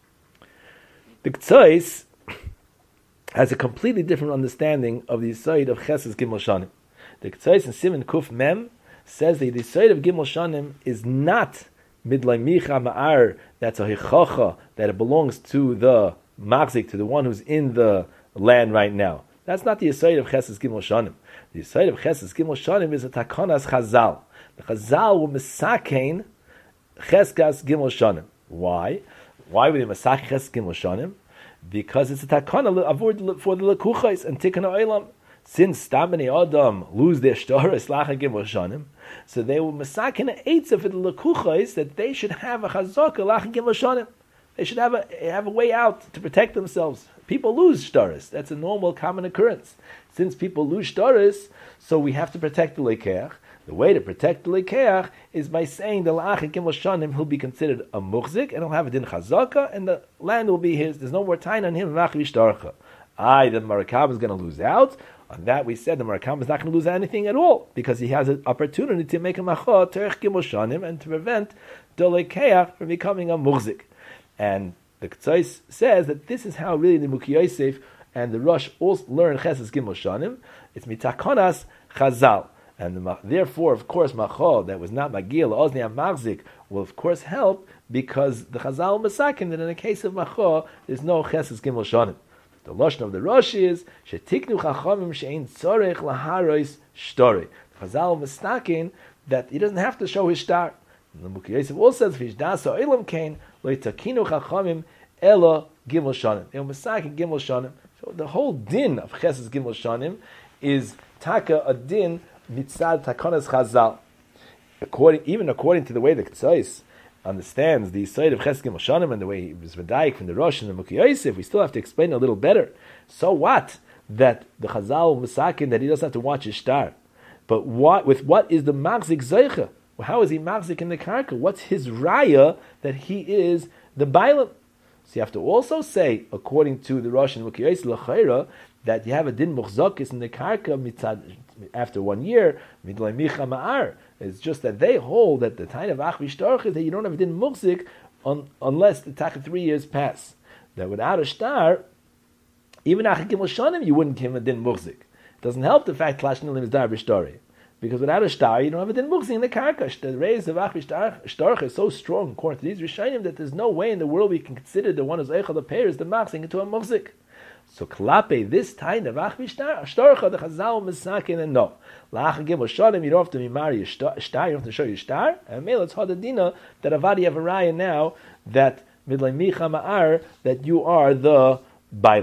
The Ktsos has a completely different understanding of the Yisod of Chesed Gimel Shanim. The Ktsos in Siman Kuf Mem says that the Yisod of Gimel Shanim is not Midlay Micha Ma'ar, that's a Hichacha, that it belongs to the Machzik, to the one who's in the land right now. That's not the Yisod of Chesed Gimel Shanim. The Yisod of Chesed Gimel Shanim is a Takonas Chazal. The Chazal will misakein Cheskas Gimel Shanim. Why? Why would they misake Cheskas Gimel Shanim? Because it's a Takana for the Lekuchais and Tikkun Olam. Since Stamini Adam lose their Shtaris Lacha Gimel Shanim, so they will misakein an Eitzah for the Lekuchais that they should have a Chazaka Lacha Gimel Shanim. They should have a way out to protect themselves. People lose shtaris. That's a normal, common occurrence. Since people lose shtaris, so we have to protect the lekeach. The way to protect the lekeach is by saying the la'ach gimel shanim, he'll be considered a muchzik, and he'll have a din chazaka, and the land will be his. There's no more taina on him. The Marakam is going to lose out. On that we said the Marakam is not going to lose anything at all, because he has an opportunity to make a machot terech gimel shanim and to prevent the lekeach from becoming a muchzik. And the Ktsos says that this is how really the Muki Yosef and the Rosh also learn Chesed Gimel Shanim. It's mitakonas Chazal, and therefore, of course, Machol that was not Magil Ozni Amachzik will of course help, because the Chazal Masakin that in the case of Machol there's no Chesed Gimel Shanim. The lashon of the Rosh is shetiknu chachamim she'ein tzorech laharos shtori. Chazal Masakin that he doesn't have to show his star. The Muki Yosef also says v'ishdasa olam kain lo yitakinu chachamim ela gimel shanim. They were masakin gimel shanim. So the whole din of Chesed Gimel Shanim is taka a din mitzad takonas Chazal. Even according to the way the Ktsos understands the side of Chesed Gimel Shanim and the way he was medayik from the Rosh and the Muki Yosef, we still have to explain a little better. So what that the Chazal masakin that he doesn't have to watch his star, but what is the machzik zeicha? How is he machzik in the karka? What's his raya that he is the bailam? So you have to also say, according to the Rosh and Muki Yosef l'chayra, that you have a din muchzokis in the karka mitzad after 1 year midlay micha ma'ar. It's just that they hold that the time of ach v'shtarch is that you don't have a din muchzik unless the 3 years pass. That without a star, even ach gimel shanim you wouldn't give a din muchzik. It doesn't help the fact klashn lim is dar b'shtori. Because without a star, you don't have a din muchzik in the karka. The rays of ach v'shtarch is so strong, according to these rishonim, that there's no way in the world we can consider the one who's eichel the pair is the machzik into a muchzik. So klape this time of ach v'shtarch the chazal misakin and no la'ach gimel shanim you don't have to be married star, you don't have to show your star. And mele it's hadadina that avadi have a raya now that midlay micha ma'ar that you are the bailam.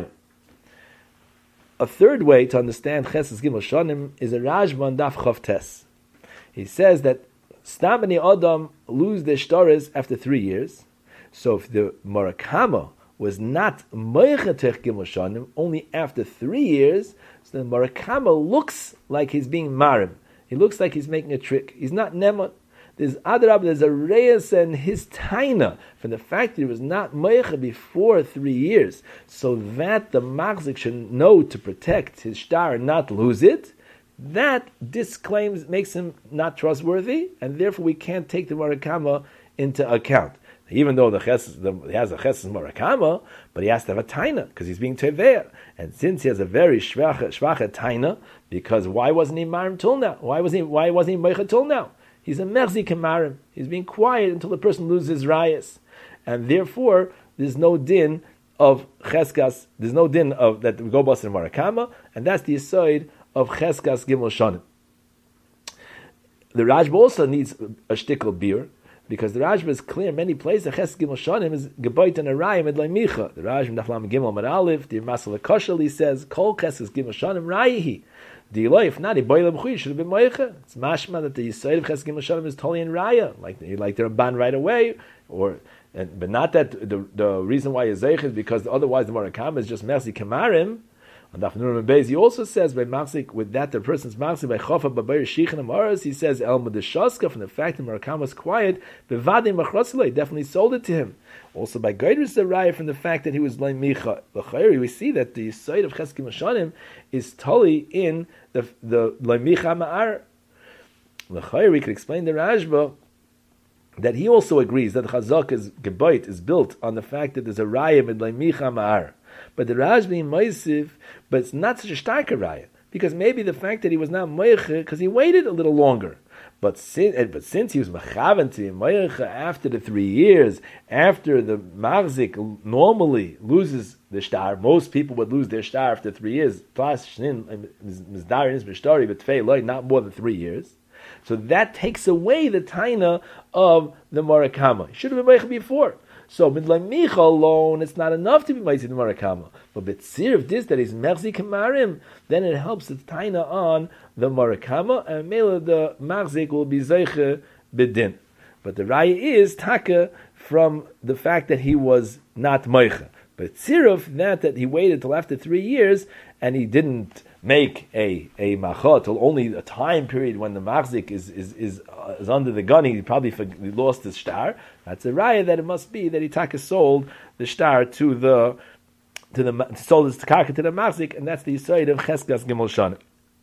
A third way to understand Chesed Gimel Shanim is a Rashba Daf Chav Tes. He says that Stam B'nei Adam lose their shtaris after 3 years. So if the Marakama was not Moichetech Gimel Shanim only after 3 years, so the Marakama looks like he's being Marim. He looks like he's making a trick. He's not Nemon. There's a reyes and his taina from the fact that he was not meicha before 3 years, so that the machzik should know to protect his shtar and not lose it. That disclaims makes him not trustworthy, and therefore we can't take the marakama into account. Even though he has a chesed marakama, but he has to have a taina because he's being teveir. And since he has a very shvacha taina, because why wasn't he marim till now? Why wasn't he meicha till now? He's a merzi kamarim. He's being quiet until the person loses his rayas, and therefore there's no din of cheskas. There's no din of that we go bas in marakama, and that's the aside of cheskas gimel shanim. The Rajba also needs a shtickle beer, because the Rajba is clear in many places. Ches Gimel Shanim is geboit and arayim edlay micha. The Rajba Daflam Gimel Amar Aleph, the Masal Koshel, says Kol Ches Gimel Shanim rayihi. The Eloi, if not, he boiled him should have been moicha. It's mashma that the Yisrael of Ches Gimel Shanim is totally in raya, like the Ramban right away, but not that the reason why he's zeich is because otherwise the Morakam is just mercy kamarim. On Daf Nun Beis, he also says by Machzik, with that the person's Machzik by Chofa Babayr Shichan Amaras, he says El Madashaska, from the fact that Murakam was quiet, Bevadim Machrosile definitely sold it to him. Also by Geidrus the Raya, from the fact that he was Leim Micha. L'chayri, we see that the site of Cheskim Hashanim is totally in the Leim Micha Ma'ar. L'chayri, we could explain the Rajba that he also agrees that the Chazak is Geboit is built on the fact that there's a Raya with Leim Micha Ma'ar. But the Rajbi Moisiv, but it's not such a stark raya, because maybe the fact that he was not Moicha, because he waited a little longer. But since he was Mechavan to Moicha after the 3 years, after the Marzik normally loses the star, most people would lose their star after 3 years, plus Shnin, Mizdar is Mishtari, but Tfei Loi, not more than 3 years. So that takes away the taina of the Morakama. He should have been Moicha before. So midlay micha alone, it's not enough to be ma'aseh the marakama. But betzir of this that is merzi kamarim, then it helps the taina on the marakama, and mele the marzik will be zeiche bedin. But the raya is taka from the fact that he was not meicha. But tziruf that he waited till after 3 years and he didn't make a machot till only a time period when the machzik is under the gun. He probably lost his star. That's a raya that it must be that he taka sold the star sold his karka to the machzik, and that's the yisod of Cheskas Gimel Shanim.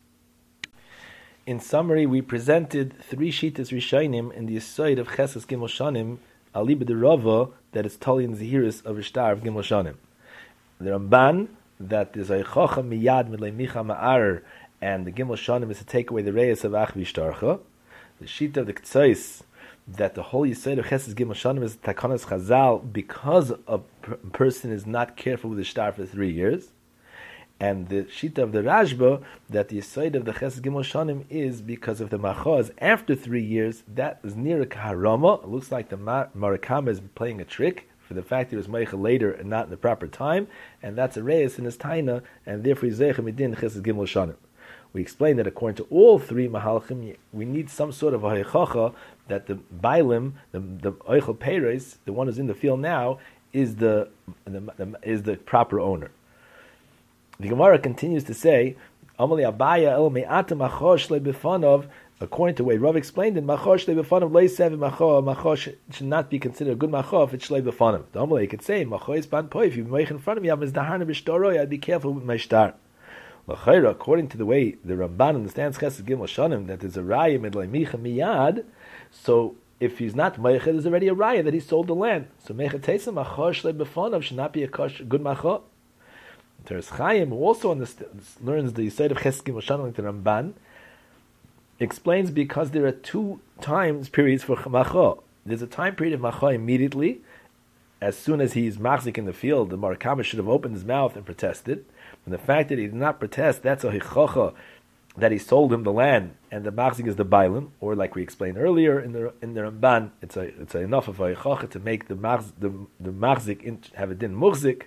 In summary, we presented 3 shitas rishonim in the yisod of Cheskas Gimel Shanim, aliba de Rava, that is tali in Zehiris of a star of Gimel Shanim. The Ramban, that there's a chocha miyad midlei micha ma'ar, and the Gimel Shanim is to take away the reyes of ach v'ishtarcha. The shita of the K'tzais, that the whole Yisrael of Chesed Gimel Shanim is takanas Chazal, because a person is not careful with the star for 3 years. And the shita of the Rajba, that the Yisrael of the Chesed Gimel Shanim is because of the machaz after 3 years. That is near a kaharama. It looks like the Marakama is playing a trick for the fact that he was meicha later and not in the proper time, and that's a reis in his taina, and therefore he's zeicha midin Chesed Gimel Shanim. We explained that according to all 3 mahalchim, we need some sort of a heichacha that the bailim, the oichel peiros, the one who's in the field now, is the proper owner. The Gemara continues to say, Amali Abaya el me'ata machosh le'befanov. According to the way Rav explained it, machosh le'befanov le'sev machosh should not be considered a good machosh if it's le'befanov. The Amali could say, machosh ban poi, if you make in front of me, I'm izdaharna b'shtoro, I'd be careful with my shtar. According to the way the Ramban understands Chesed Gimel Shanim, that there's a raya midlei micha miyad, so if he's not meicha, there's already a raya that he sold the land. So meicha teisa machosh le'befanov should not be a good machosh. Teres Chaim, who also learns the Yisod of Chesed Gimel Shanim like the Ramban, explains because there are 2 times periods for macha. There's a time period of macha immediately, as soon as he's machzik in the field, the Marakama should have opened his mouth and protested. And the fact that he did not protest, that's a hichacha that he sold him the land, and the machzik is the bailim, or like we explained earlier in the Ramban, it's enough of a hichacha to make the machzik have a din muchzik.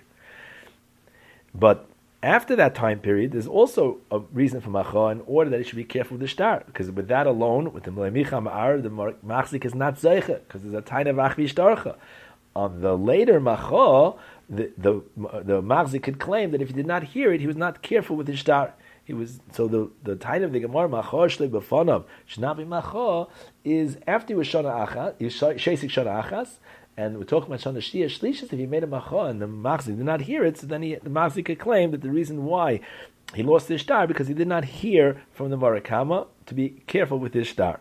But after that time period, there's also a reason for macha in order that he should be careful with the shtar, because with that alone, with the milemicha ma'ar, the machzik is not zeicha, because there's a taina of achvi shtarcha. On the later macha, the machzik could claim that if he did not hear it, he was not careful with his shtar. He was the taina of the gemara macha shlei b'fanav should not be macha is after he was shana achas, he was sheisik shana achas. And we're talking about Shana Shliya Shlishis. If he made a macha and the machzik did not hear it, so then the machzik could claim that the reason why he lost his shtar because he did not hear from the Marakama to be careful with his shtar.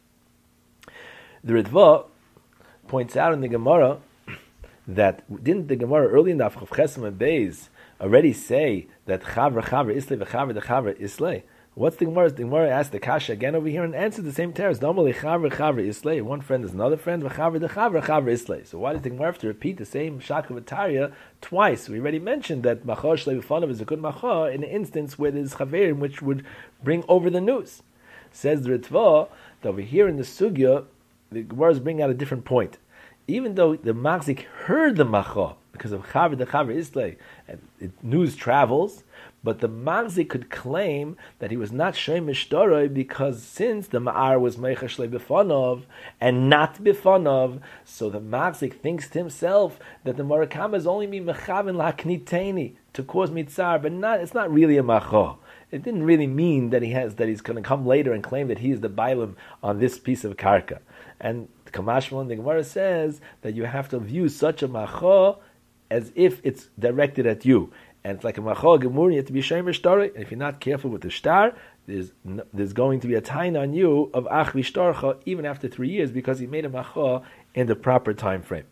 The Ritva points out in the Gemara that didn't the Gemara early in the Afchav Chesem and Beis already say that Chavra Islay v'Chavra the Chavra Islay? What's the Gemara? The Gemara asked the Kasha again over here and answered the same teres. Normally, Chavra Islay. One friend is another friend. V'Chavra the Chavra Islay. So why does the Gemara have to repeat the same Shaka V'Tarya twice? We already mentioned that Macha Shlei B'Fanav is a good Macha in an instance where there's Chaverim which would bring over the news. Says the Ritva, that over here in the Sugya, the Gemara is bringing out a different point. Even though the Machzik heard the Macha, because of Chaver the Chaver Islay, and news travels, but the Machzik could claim that he was not Shemesh Doroi because since the Ma'ar was Meichash Le Bifanov and not Bifanov, so the Machzik thinks to himself that the Murakama is only me Mechavin L'Akniteni, to cause mitzar, but it's not really a Macha. It didn't really mean that he's going to come later and claim that he is the Bailam on this piece of karka. And Kamashmal and the Gemara says that you have to view such a Macha as if it's directed at you. And it's like a Macha Gemur, you have to be Shemesh Shtarei. And if you're not careful with the Shtar, there's going to be a tain on you of Ach Vishtarcha even after 3 years because he made a Macha in the proper time frame.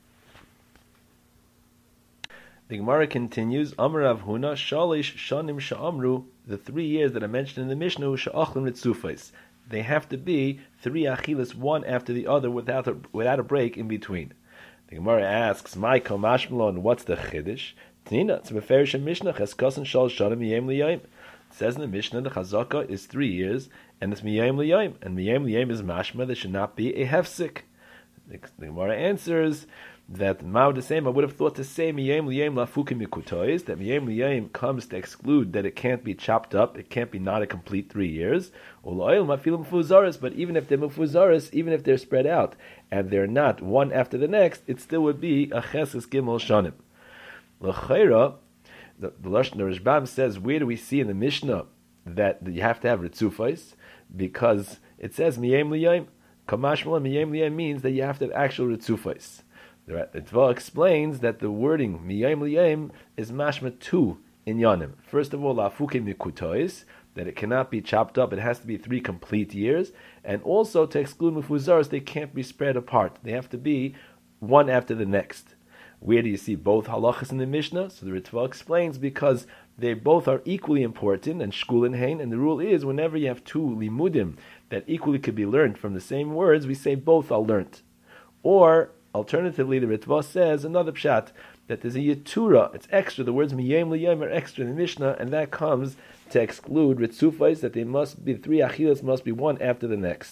The Gemara continues, Amar Rav Huna, Shalish Shanim Sha'amru, the 3 years that I mentioned in the Mishnah, Sha'achlim Ritzufais. They have to be 3 achilas, one after the other, without a break in between. The Gemara asks, "My kamashmalon, what's the chiddush?" Tina, it's beferish Mishnah cheskasan shal shanim miyem liyayim. It says in the Mishnah the chazaka is 3 years, and it's miyem liyayim, and miyem liyayim is mashma. There should not be a hefsik. The Gemara answers that Mao the same. I would have thought to say miyem liyayim lafukim mikutois, that miyem liyayim comes to exclude that it can't be chopped up, it can't be not a complete 3 years. Uloil mafilim mufuzaris, but even if they're mufuzaris, even if they're spread out and they're not one after the next, it still would be a cheses gimel shanim. L'chayra, the Rashbam says, where do we see in the Mishnah that you have to have ritzufais? Because it says miyem liyayim. Kamashmal miyem liyayim means that you have to have actual ritzufais. The Ritva explains that the wording miyayim liyayim is mashma 2 in yanim. First of all, lafuke mikutois, that it cannot be chopped up, it has to be 3 complete years, and also to exclude mufuzaris, they can't be spread apart. They have to be one after the next. Where do you see both halachas in the Mishnah? So the Ritva explains because they both are equally important and shkulin hein, and the rule is whenever you have 2 limudim that equally could be learned from the same words, we say both are learnt. Or alternatively, the Ritva says another pshat that there's a yitura, it's extra. The words miyem liyem are extra in the Mishnah, and that comes to exclude ritzufais, that they must be 3 achilas, must be one after the next.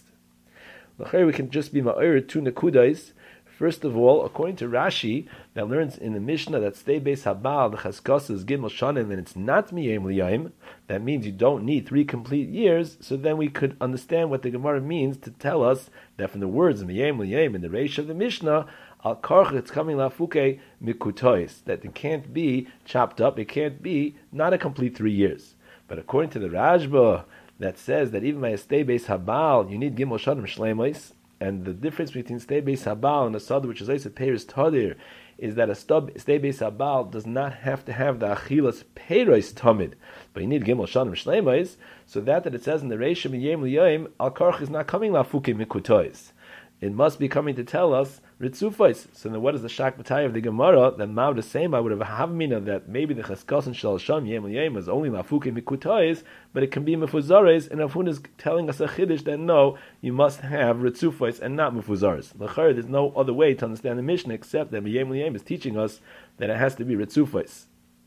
We can just be ma'ir 2 nekudais. First of all, according to Rashi, that learns in the Mishnah that stay beis habal the chaskasa is gimel shanim, and it's not miyem liyayim. That means you don't need 3 complete years. So then we could understand what the Gemara means to tell us that from the words miyem liyayim in the reish of the Mishnah, al karch it's coming lafuke mikutois, that it can't be chopped up, it can't be not a complete 3 years. But according to the Rashba, that says that even by a stay beis habal you need gimel shanim shleimos. And the difference between stay beis habal and a sad which is also peiros tadir is that a stay beis habal does not have to have the achilas peiros tamid, but you need gimel shanim shleimos. So that it says in the reisha miyem liyayim al karch is not coming lafukim mikutois. It must be coming to tell us ritzufais. So then what is the shak b'tay of the Gemara? That Mao the same I would have havmina that maybe the cheskos and shal sham yem liyayim is only lafukim mikutois, but it can be mefuzares, and Afun is telling us a chiddush that no, you must have ritzufais and not mefuzares. L'chayr, there's no other way to understand the Mishnah except that miyem liyayim is teaching us that it has to be ritzufais.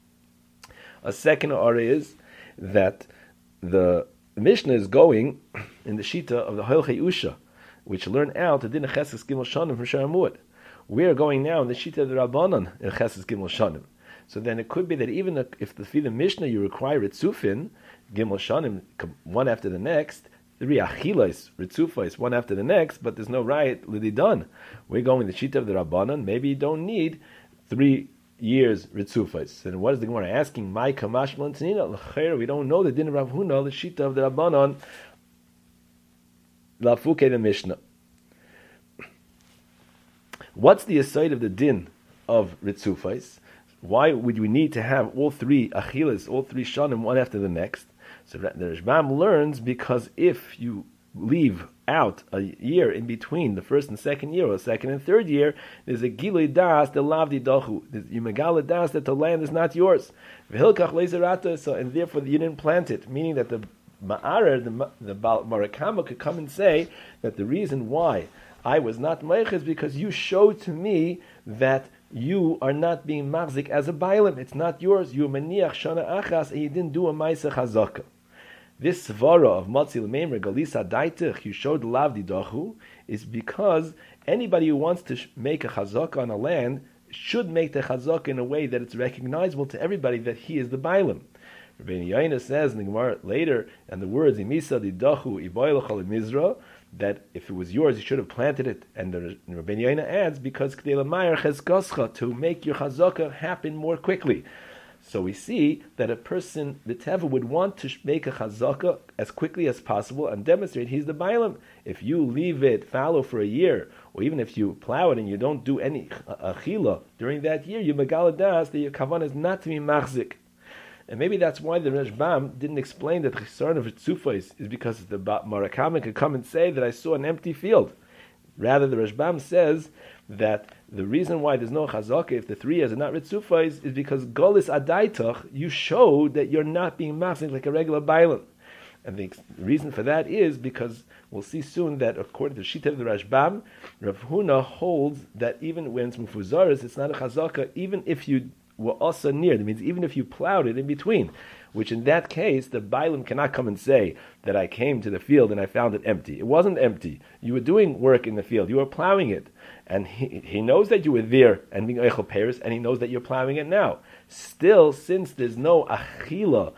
A second order is that the Mishnah is going in the shita of the Holchei Usha, which learn out the din of Cheses Gimel Shanim from Sharamud. We are going now in the shita of the Rabbanon in Cheses Gimel Shanim. So then it could be that even if the Mishnah you require Ritzufin, Gimel Shanim, one after the next, 3 achilas, Ritzufais, one after the next, but there's no riot Lididan. We're going the shita of the Rabbanon, maybe you don't need 3 years Ritzufais. And what is the Gemara asking? My Kamashmal Tanina, we don't know the din of Rav Huna, the shita of the Rabbanon, Lafuke the Mishnah. What's the aside of the din of Ritzufais? Why would we need to have all 3 achilas, all 3 shanim, one after the next? So the Rashbam learns because if you leave out a year in between the first and second year, or the second and third year, there's a gilui das the lavdi dachu. You megala das that the land is not yours. V'hilkach leizerata. So and therefore you didn't plant it, meaning that the Ma'arer, the Marakama could come and say that the reason why I was not Meich is because you showed to me that you are not being Machzik as a Bailim. It's not yours. You maniach shana achas, and you didn't do a Maisa Chazaka. This svara of Matzi L'Meimer Galisa Daitich Yushod Lav Didachu is because anybody who wants to make a chazaka on a land should make the chazaka in a way that it's recognizable to everybody that he is the bailam. Rabbeinu Yoina says in the Gemara later, and the words Imisa Didachu Iboilachal Mizra, that if it was yours, you should have planted it. And Rabbeinu Yoina adds, because K'dei Cheskoscha, to make your chazaka happen more quickly. So we see that a person, the Teva, would want to make a chazaka as quickly as possible and demonstrate he's the bailam. If you leave it fallow for a year, or even if you plow it and you don't do any achila during that year, you megaladas that your kavan is not to be machzik. And maybe that's why the Rashbam didn't explain that the chisaron of Ritzufos is because the Marakama could come and say that I saw an empty field. Rather, the Rashbam says that the reason why there's no chazaka if the 3 years are not Ritzufos is because Golis Adaitach, you show that you're not being machzik like a regular bailam. And the reason for that is because we'll see soon that according to the Shita of the Rashbam, Rav Huna holds that even when it's Mufuzaris, it's not a chazaka, even if you were also near. That means even if you plowed it in between, which in that case, the bailam cannot come and say that I came to the field and I found it empty. It wasn't empty. You were doing work in the field. You were plowing it. And he knows that you were there and being Eichel Paris, and he knows that you're plowing it now. Still, since there's no achila,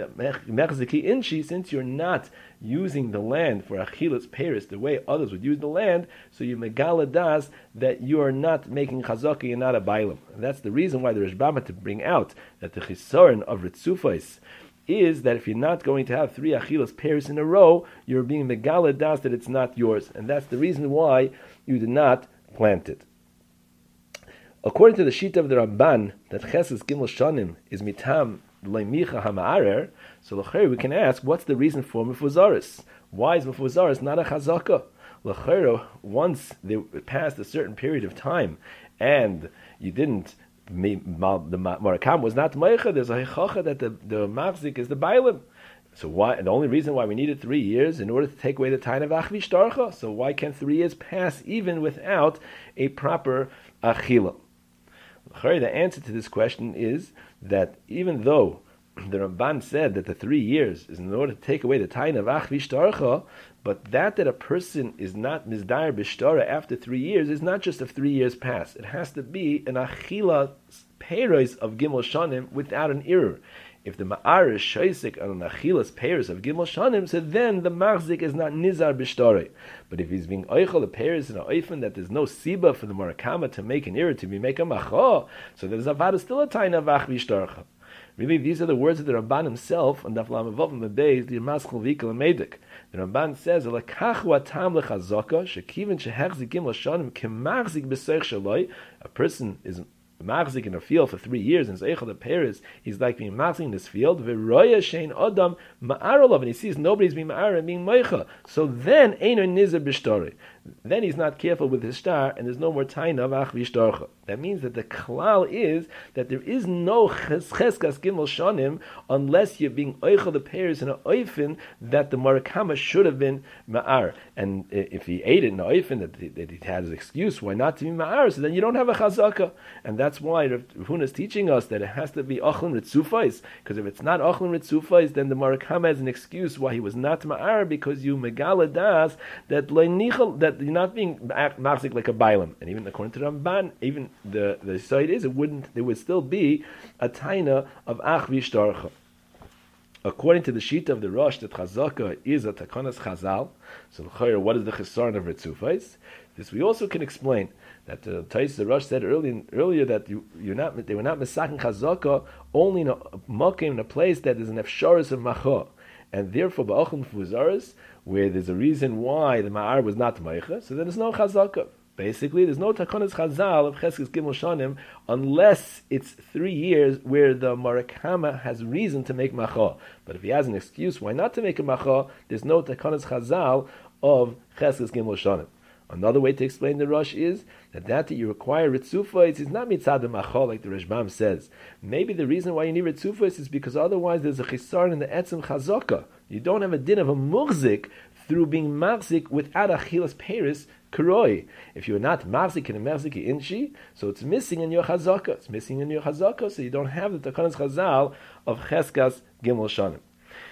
since you're not using the land for achilas Paris the way others would use the land, so you megaladas that you are not making chazaka and not a bailam. And that's the reason why the Rashbam had to bring out that the chisaron of Ritzufos is that if you're not going to have 3 achilas Paris in a row, you're being megaladas that it's not yours. And that's the reason why you did not plant it. According to the Shita of the Ramban, that Chesed Gimel Shanim is mitam leimicha hama'arer, so l'chayr we can ask, what's the reason for Mefuzaris? Why is Mefuzaris not a chazaka? L'chayr, once they passed a certain period of time, and you didn't, the Marakam was not meicha, there's a hechacha that the machzik is the bailam. So why? And the only reason why we needed 3 years in order to take away the time of achvi shtarcha. So why can 3 years pass even without a proper achila? The answer to this question is that even though the Ramban said that the 3 years is in order to take away the time of achvi shtarcha, but that a person is not mizdayer b'shtara after 3 years is not just if 3 years pass. It has to be an achila peiros of gimel shanim without an error. If the ma'ar is shaisik on an achilas peiros of gimel shanim, so then the machzik is not nizar b'shtarei. But if he's being oichel the peiros in an oifen that there's no siba for the marakama to make an error to be make a macha, so there's avada still a taina of achvi shtarcha. Really, these are the words of the Ramban himself on Daf Lamavov and the Beis, the Maschel Vikal and Medik. The Ramban says, "Lekach watam lechazaka shekiven shehechzik gimel shanim kemachzik b'seich shaloi." A person is machzik in a field for 3 years, and Zeichel the Paris, he's like being machzik in this field. V'roya shein adam ma'arolav, and he sees nobody's being ma'ar and being meicha. So then, eino nizer b'shtori. Then he's not careful with his star, and there's no more taina of achvi shtarcha. That means that the klal is that there is no cheskas gimel shanim unless you're being oichel the Paris in an oifen that the marakama should have been ma'ar. And if he ate it in an oifen that he had his excuse why not to be ma'ar, so then you don't have a chazaka. And that's why Rav Huna is teaching us that it has to be ochlin ritzufais, because if it's not ochlin ritzufais, then the marakama has an excuse why he was not ma'ar, because you megala das that leinichel, that you're not being machzik like a bailam. And even according to Ramban, even the side is there would still be a taina of achvi shtarcha. According to the Shita of the Rosh, that chazaka is a takanas chazal. So what is the chisaron of ritzufais? This we also can explain that the Rosh said earlier that they were not mesakin chazaka only in a makim, in a place that is an efsharis of macha, and therefore ba'achim fuzaris, where there's a reason why the ma'ar was not meicha, so then there's no chazaka. Basically, there's no takonas chazal of cheskes gimel shanim unless it's 3 years where the marakama has reason to make macha. But if he has an excuse why not to make a macha, there's no takonas chazal of cheskes gimel shanim. Another way to explain the Rosh is that you require ritzufos is not mitzad macha like the Rashbam says. Maybe the reason why you need ritzufos is because otherwise there's a chisaron in the etzem chazaka. You don't have a din of a muhzik through being machzik without achilas peris karoi. If you're not machzik and a machzik inchi, so it's missing in your chazaka. It's missing in your chazaka, so you don't have the takanas chazal of cheskas gimel shanim.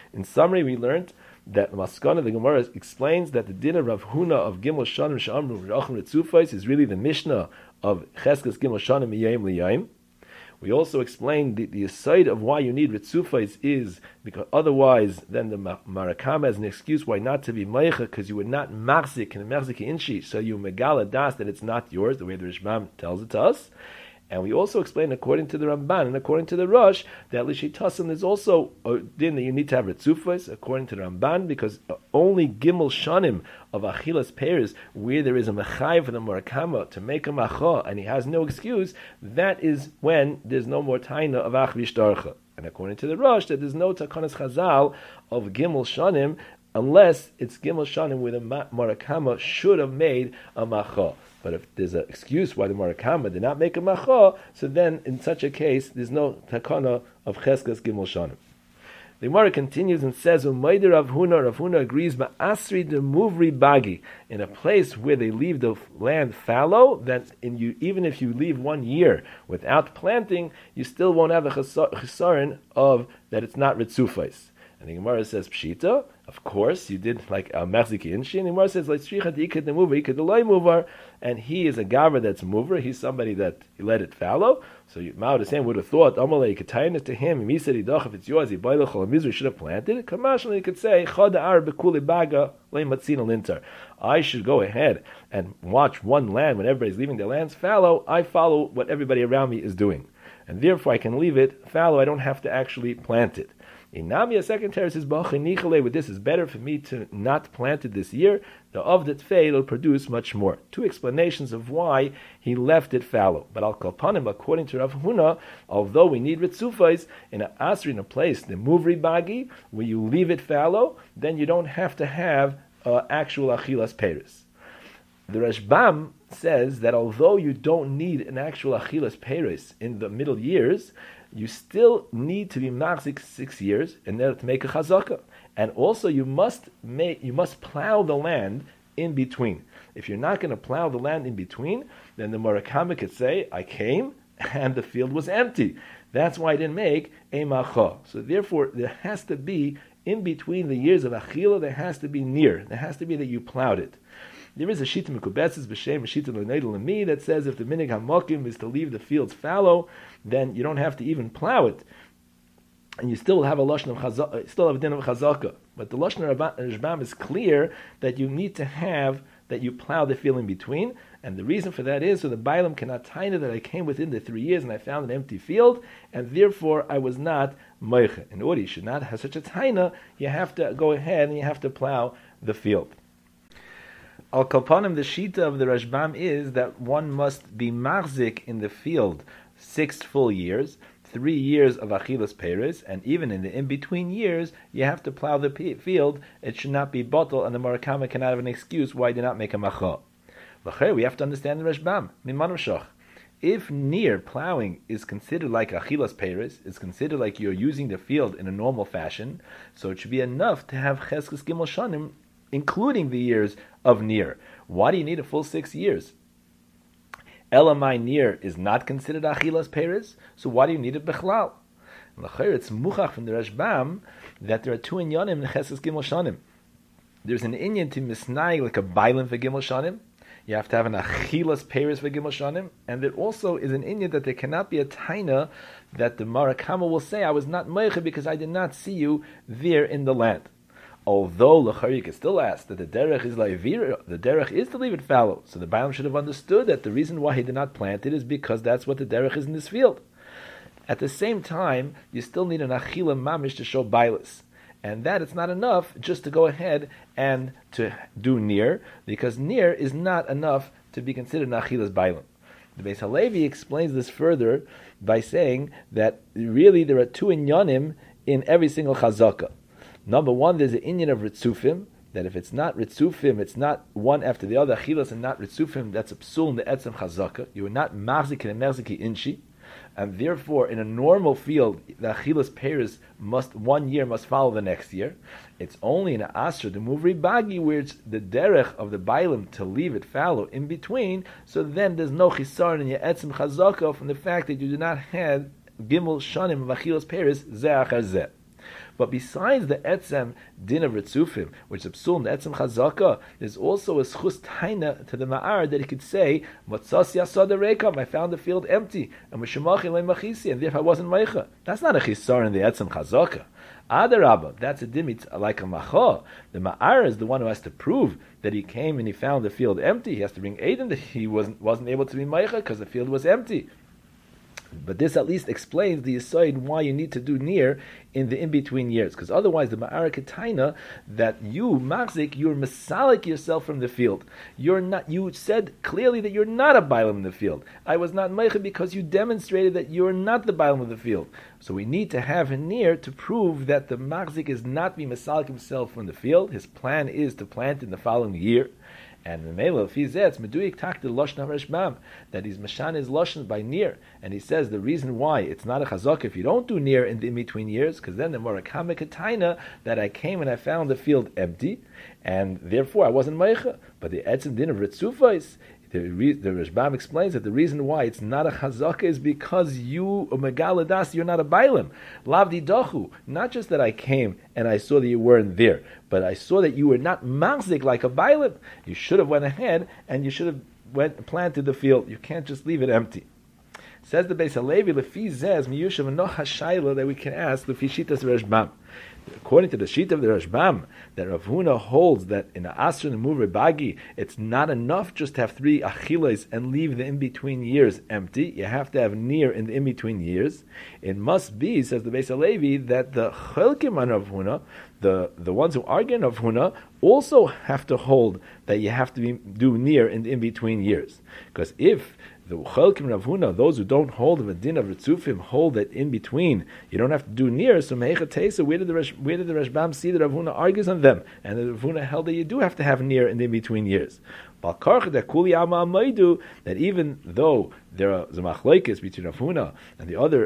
In summary, we learned that Maskana, the Gemara explains that the din of Rav Huna of Gimel Shanim Sha'amru Rachim Ritzufais is really the Mishnah of Cheskes Gimel Shanim Miyayim Liyayim. We also explained the aside of why you need Ritzufais is because otherwise then the Marakama has an excuse why not to be Meicha, because you would not Machzik and Machzik Inshi, so you Megala Das that it's not yours, the way the Rishbam tells it to us. And we also explained, according to the Ramban and according to the Rosh, that Lishitasim is also a din that you need to have Ritzufos, according to the Ramban, because only Gimel Shanim of Achilas Peres, where there is a Mechai for the Murakama to make a Macha, and he has no excuse, that is when there's no more Taina of Achvish Darcha. And according to the Rosh, that there's no Takanas Chazal of Gimel Shanim, unless it's Gimel Shanim where the Murakama should have made a Macha. But if there's an excuse why the Murakama did not make a Macha, so then in such a case, there's no Takana of Cheskas Gimel Shanim. The Gemara continues and says, Umaydir Rav Huna agrees, Ma'asri de Muvri Bagi, in a place where they leave the land fallow, that even if you leave 1 year without planting, you still won't have a chesaron of that it's not Ritzufais. And the Gemara says, Pshita, of course, you did like a Mechziki Inshi, and the Gemara says, and he is a Gaver that's a mover, he's somebody that he let it fallow. So Mao the same would have thought, Amalei Ketainas to him, and he said, if it's yours, he should have planted it. Kamashal, he could say, I should go ahead and watch one land when everybody's leaving their lands fallow. I follow what everybody around me is doing. And therefore I can leave it fallow, I don't have to actually plant it. Inami, a second terrace says, with this is better for me to not plant it this year. The of that fade will produce much more. Two explanations of why he left it fallow. But al kalpanim, according to Rav Huna, although we need ritzufais in an asri, in a place, the muvri bagi, where you leave it fallow, then you don't have to have actual achilas peris. The Rashbam says that although you don't need an actual achilas peris in the middle years, you still need to be machzik 6 years in order to make a chazaka, and also you must plow the land in between. If you're not going to plow the land in between, then the Murakama could say, I came and the field was empty. That's why I didn't make a macha. So therefore, there has to be in between the years of achila. There has to be near. There has to be that you plowed it. There is a shita mekubetzes b'shem shita l'neidel l'mi that says if the minig hamokim is to leave the fields fallow, then you don't have to even plow it, and you still will have a lashon of chazaka, still have a din of chazaka. But the lashon of Rashbam is clear that you need to have that you plow the field in between, and the reason for that is so the Bailam cannot taina that I came within the 3 years and I found an empty field, and therefore I was not meiche. In order you should not have such a taina, you have to go ahead and you have to plow the field. Al Kalpanim, the shita of the Rashbam is that one must be machzik in the field 6 full years, 3 years of achilas peres, and even in the in-between years, you have to plow the field. It should not be bottle, and the Murakama cannot have an excuse why he did not make a macha. We have to understand the Rashbam. If near plowing is considered like achilas peres, is considered like you're using the field in a normal fashion, so it should be enough to have cheskes gimel shanim, including the years of near. Why do you need a full 6 years? Elamai near is not considered achilas peres, so why do you need it bechlal? It's muchach from the Rashbam that there are 2 inyanim in cheskes gimel shanim. There's an inyan to misnai like a bailim for gimel shanim. You have to have an achilas peres for gimel shanim, and there also is an inyan that there cannot be a taina that the Murakama will say I was not meiche because I did not see you there in the land. Although Lachari can still ask that the derech is laivir, the derech is to leave it fallow. So the Bailam should have understood that the reason why he did not plant it is because that's what the derech is in this field. At the same time, you still need an achila mamish to show bailis. And that it's not enough just to go ahead and to do near, because near is not enough to be considered an achilas bailim. The Beis Halevi explains this further by saying that really there are 2 inyanim in every single chazaka. Number 1, there's an inyan of ritzufim, that if it's not ritzufim, it's not one after the other, achilas and not ritzufim, that's a psul in the etzem chazaka. You are not machzik and mechziki inshi, and therefore in a normal field, the achilas peres must 1 year must follow the next year. It's only in asr, the muvri bagi, where it's the derech of the bailim to leave it fallow in between, so then there's no chisar in your etzem chazaka from the fact that you do not have gimel shanim of achilas peres zeh achar zeh. But besides the etzem din of ritzufim, which is psul in the etzem chazaka, there's also a schus taina to the ma'ar that he could say, Matzas yasad rekam, I found the field empty, and mishamachi le'machisi, and therefore I wasn't meicha. That's not a chisar in the etzem chazaka. Adarabba, that's a dimit like a macha. The ma'ar is the one who has to prove that he came and he found the field empty. He has to bring Aiden that he wasn't able to be meicha because the field was empty. But this at least explains the aside why you need to do near in the in-between years. Because otherwise the ma'ara ketaina that you, machzik, you're masalik yourself from the field. You're not. You said clearly that you're not a bailam in the field. I was not meicha because you demonstrated that you're not the bailam of the field. So we need to have a near to prove that the machzik is not being masalik himself from the field. His plan is to plant in the following year. And the Mela, if he's there, it's Meduyik Tak the Lashon HaRashbam, that he's Mashan is Lashon by near. And he says the reason why it's not a chazak if you don't do near in the in-between years, because then the Morakame Kataina, that I came and I found the field empty, and therefore I wasn't Meicha. But the Etzem Din of Ritzufais, the Rashbam explains that the reason why it's not a chazaka is because you, Megaladas, you're not a bailim. Lavdi dachu. Not just that I came and I saw that you weren't there, but I saw that you were not machzik like a bailim. You should have went ahead and you should have went and planted the field. You can't just leave it empty. Says the Beis Halevi, lefi zez miyushav no hashayla that we can ask lefi shitas Rashbam. According to the sheet of the Rashbam, that Rav Huna holds that in the Asr and Muvre Bagi, it's not enough just to have 3 achilas and leave the in-between years empty. You have to have near in the in-between years. It must be, says the Beis Halevi, that the Chelkim on Rav Huna, the ones who argue in Rav Huna, also have to hold that you have to do near in the in-between years. Because if the Chelkim Rav Huna, those who don't hold of a din of Ritzufim, hold that in between you don't have to do near. So Meicha Teisa, where did the Rashbam see that Rav Huna argues on them, and the Rav Huna held that you do have to have near in the in between years. That even though there are the machlokes between Rav Huna and the other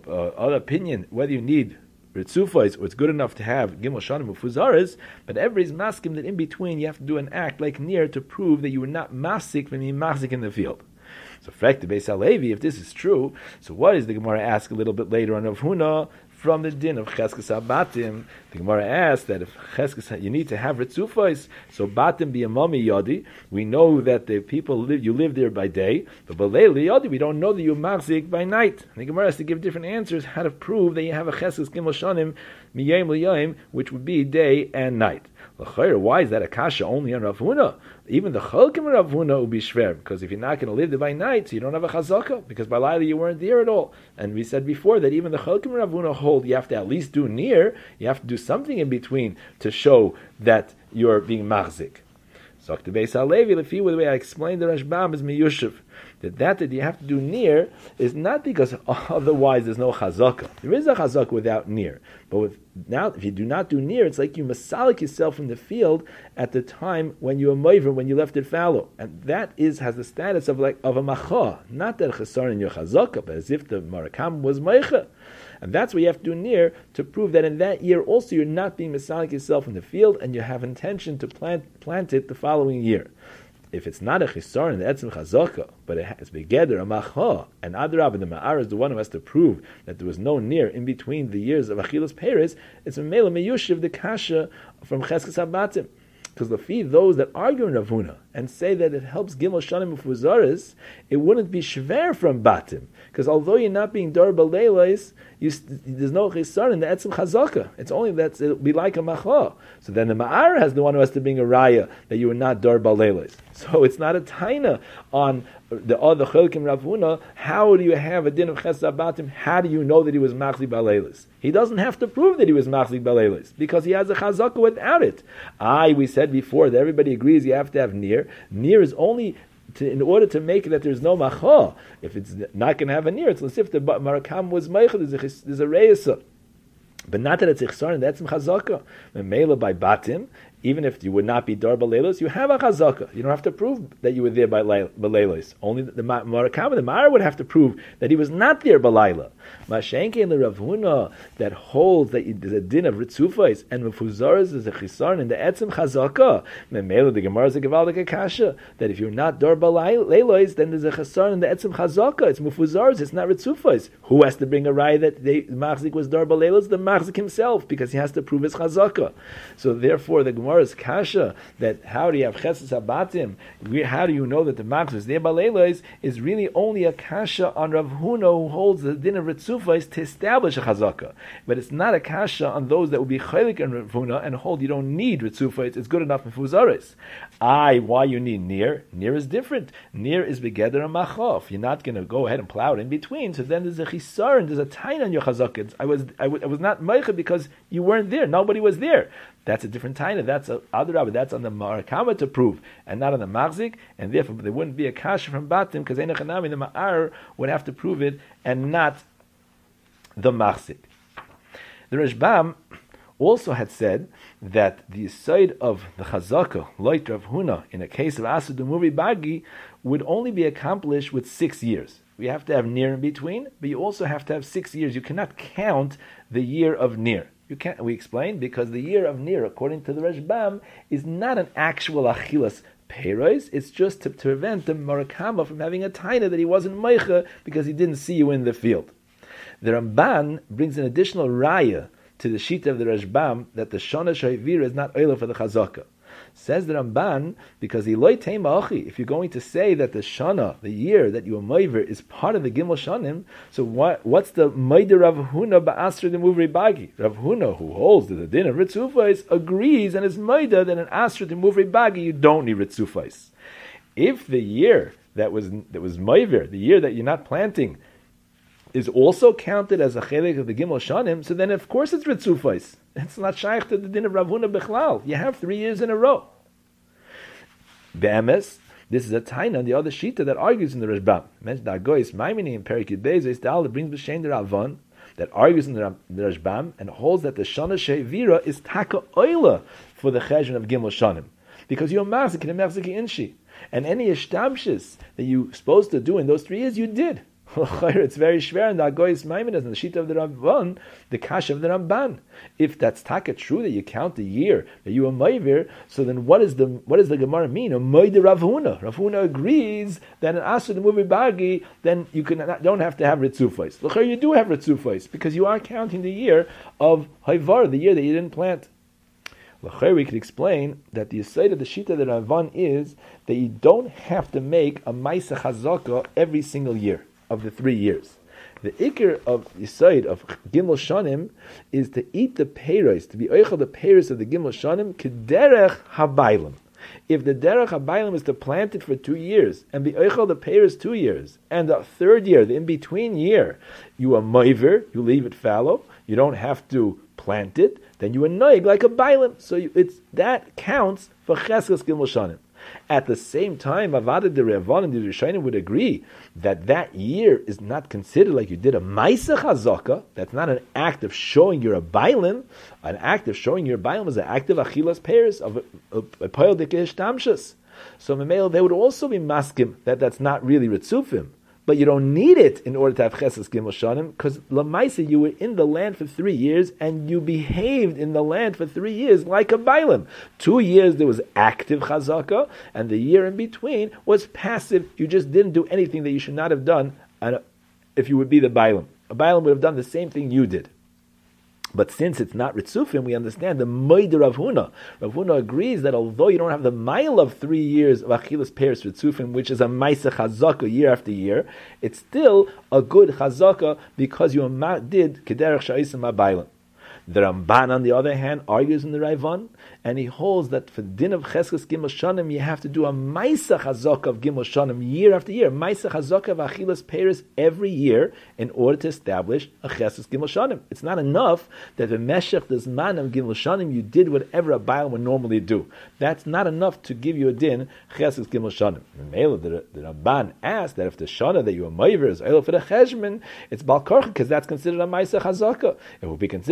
opinion, whether you need Ritzufais, or it's good enough to have Gimel Shanim Ufuzaris, but every is maskim that in between you have to do an act like near to prove that you were not masik when you masik in the field. So, fact the Beis Halevi, if this is true, so what is the Gemara ask a little bit later on of Huna from the din of Cheskes HaBatim? The Gemara asks that if Cheskes, you need to have Ritzufais, so Batim be a mami yodi. We know that the people you live there by day, but Baleili yodi, we don't know that you machzik by night. And the Gemara has to give different answers how to prove that you have a Cheskes Gimel Shanim miyayim liyayim, which would be day and night. Why is that a kasha only on Rav Huna? Even the Chalkim Rav Huna will be shver, because if you're not going to live there by night, so you don't have a chazaka, because by Laila you weren't there at all. And we said before that even the Chalkim Rav Huna hold you have to at least do near, you have to do something in between to show that you're being machzik. So the Beis Halevi, the way I explained the Rashbam is miyushav. That you have to do near is not because otherwise there's no chazaka. There is a chazaka without near. But now, if you do not do near, it's like you masalik yourself from the field at the time when you were moiver, when you left it fallow. And that has the status of a macha. Not that chasar in your chazaka, but as if the marakam was meicha. And that's what you have to do near to prove that in that year also you're not being masalik yourself in the field and you have intention to plant it the following year. If it's not a chisar in the etzem chazaka, but it has begeder a macha, and adrab, the ma'ar is the one who has to prove that there was no near in between the years of achilas peres, it's a mele meyushiv the kasha from cheskes habatim. Because those that argue in Rav Huna and say that it helps Gimel Shanim Ufuzaris, it wouldn't be shver from Batim. Because although you're not being Dor Baleilis, there's no Chisar in the Etzem Chazaka. It's only that it'll be like a Macha. So then the Ma'ar has the one who has to bring a Raya that you were not Dor Baleilis. So it's not a Taina on the other Chelkim Rav Huna. How do you have a din of Ches Batim? How do you know that he was Machzik Baleilis? He doesn't have to prove that he was Machzik Baleilis because he has a Chazaka without it. We said before that everybody agrees you have to have near. Near is only in order to make it that there's no macha. If it's not going to have a near, it's as if the marakam was meichel. There's a reisa, but not that it's ichsar and that's chazaka. Mela by batim. even if you would not be dar b'leilos, you have a chazaka. You don't have to prove that you were there by b'leilos. Only the Marakam, the Ma'ar would have to prove that he was not there b'layla. Mashenke and the Rav Huna that holds that there's a din of ritzufais and mefuzaras is a chisaron in the etzem chazaka. Memelo the Gemara is a gevaldik kasha that if you're not dar b'leilos, then there's a chisaron in the etzem chazaka. It's mefuzaras. It's not ritzufais. Who has to bring a raya that the machzik was dar b'leilos? The machzik himself, because he has to prove his chazaka. So therefore, the Gemara's kasha that how do you have chesed sabatim? How do you know that the machzik was there b'leilos is really only a kasha on Rav Huna who holds the din of ritzufais to establish a chazaka. But it's not a kasha on those that would be chaylik and Rav Huna and hold you don't need ritzufais. It's good enough in fuzaris. Why you need near? Near is different. Near is begeder and machof. You're not going to go ahead and plow it in between. So then there's a chisar and there's a tain on your chazaka. I was not meicha because you weren't there. Nobody was there. That's a different taina. That's a adrabah. That's on the marakama to prove, and not on the machzik. And therefore, there wouldn't be a kasha from batim because the ma'ar would have to prove it, and not the machzik. The Rashbam also had said that the side of the chazaka, like Rav Huna, in a case of asud umuri bagi, would only be accomplished with 6 years. We have to have near in between, but you also have to have 6 years. You cannot count the year of near. You can't. We explained because the year of near, according to the Rashbam, is not an actual achilas peiros. It's just to prevent the Murakama from having a taina that he wasn't meicha because he didn't see you in the field. The Ramban brings an additional raya to the shita of the Rashbam that the shana shayvira is not oila for the chazaka. Says the Ramban, because if you're going to say that the shana, the year that you are meiver, is part of the gimel shanim, so what's the meider Rav Huna ba'asr de muvri bagi? Rav Huna, who holds that the din of ritzufais, agrees and is meider that an asr de muvri bagi you don't need ritzufais. If the year that was meiver, the year that you're not planting, is also counted as a chelik of the gimel shanim, so then of course it's ritzufais. It's not shaykh to the din of Rav Huna bechlal. You have 3 years in a row. Be'emes, this is a taina on the other shita that argues in the Rashbam. Mentioned Agois Maimini in Perikid Bezos, the Al brings b'shein the Ravon that argues in the Rashbam and holds that the shana she'vira is taka oila for the cheshbon of gimel shanim because you're mazik in a machzik inshi, and any ishtamshis that you're supposed to do in those 3 years you did. It's very schwer in the Agois Maimonides and the Shita of the Ramban, the Kasha of the Ramban. If that's taka true that you count the year that you are Maivir, so then what does the Gemara mean? A Maida Rav Huna. Rav Huna agrees that an Asur the Muvi Bagi, then you don't have to have Ritzufais. Look, you do have Ritzufais because you are counting the year of Hayvar, the year that you didn't plant. We could explain that the aside of the Shita of the Ramban is that you don't have to make a Maisa Chazaka every single year of the 3 years. The ikir of the side of Gimel Shanim is to eat the peiros, to be oichel the peiros of the Gimel Shanim, kederech habaylim. If the derech habaylim is to plant it for 2 years and be oichel the peiros 2 years, and the 3rd year, the in-between year, you are moiver, you leave it fallow, you don't have to plant it, then you are noig like a baylim. So that counts for cheskas Gimel Shanim. At the same time, Avada de Revan and the Rishonim would agree that year is not considered like you did a Maisa Chazaka. That's not an act of showing you're a Bailim. An act of showing you're a Bailim is an act of Achilas Peres, of a Poil Dekesh Tamshas. So Memel, they would also be maskim that that's not really Ritzufim. But you don't need it in order to have Chesed Gimel Shanim, because Lamaisa, you were in the land for 3 years, and you behaved in the land for 3 years like a Bailim. 2 years there was active Chazaka, and the year in between was passive. You just didn't do anything that you should not have done if you would be the Bailim. A Bailim would have done the same thing you did. But since it's not Ritzufim, we understand the Moide Rav Huna. Rav Huna agrees that although you don't have the mile of 3 years of Achilas Peres Ritzufim, which is a Maisa Chazaka year after year, it's still a good Chazaka because you did Kederach Sha'isim HaBailim. The Ramban, on the other hand, argues in the Raivan, and he holds that for din of Cheskes Gimel Shanim, you have to do a Maisa Chazaka of Gimel Shanim year after year, Maisa Chazaka of Achilas Peres every year in order to establish a Cheskes Gimel Shanim. It's not enough that the Meshech, the Zman of Gimel Shanim, you did whatever a Baal would normally do. That's not enough to give you a din Cheskes Gimel Shanim. The Ramban asked that if the Shana that you are Maiver is Eilo for the Cheshman, it's Bal Korcha, because that's considered a Maisa Chazaka. It will be considered a Maisa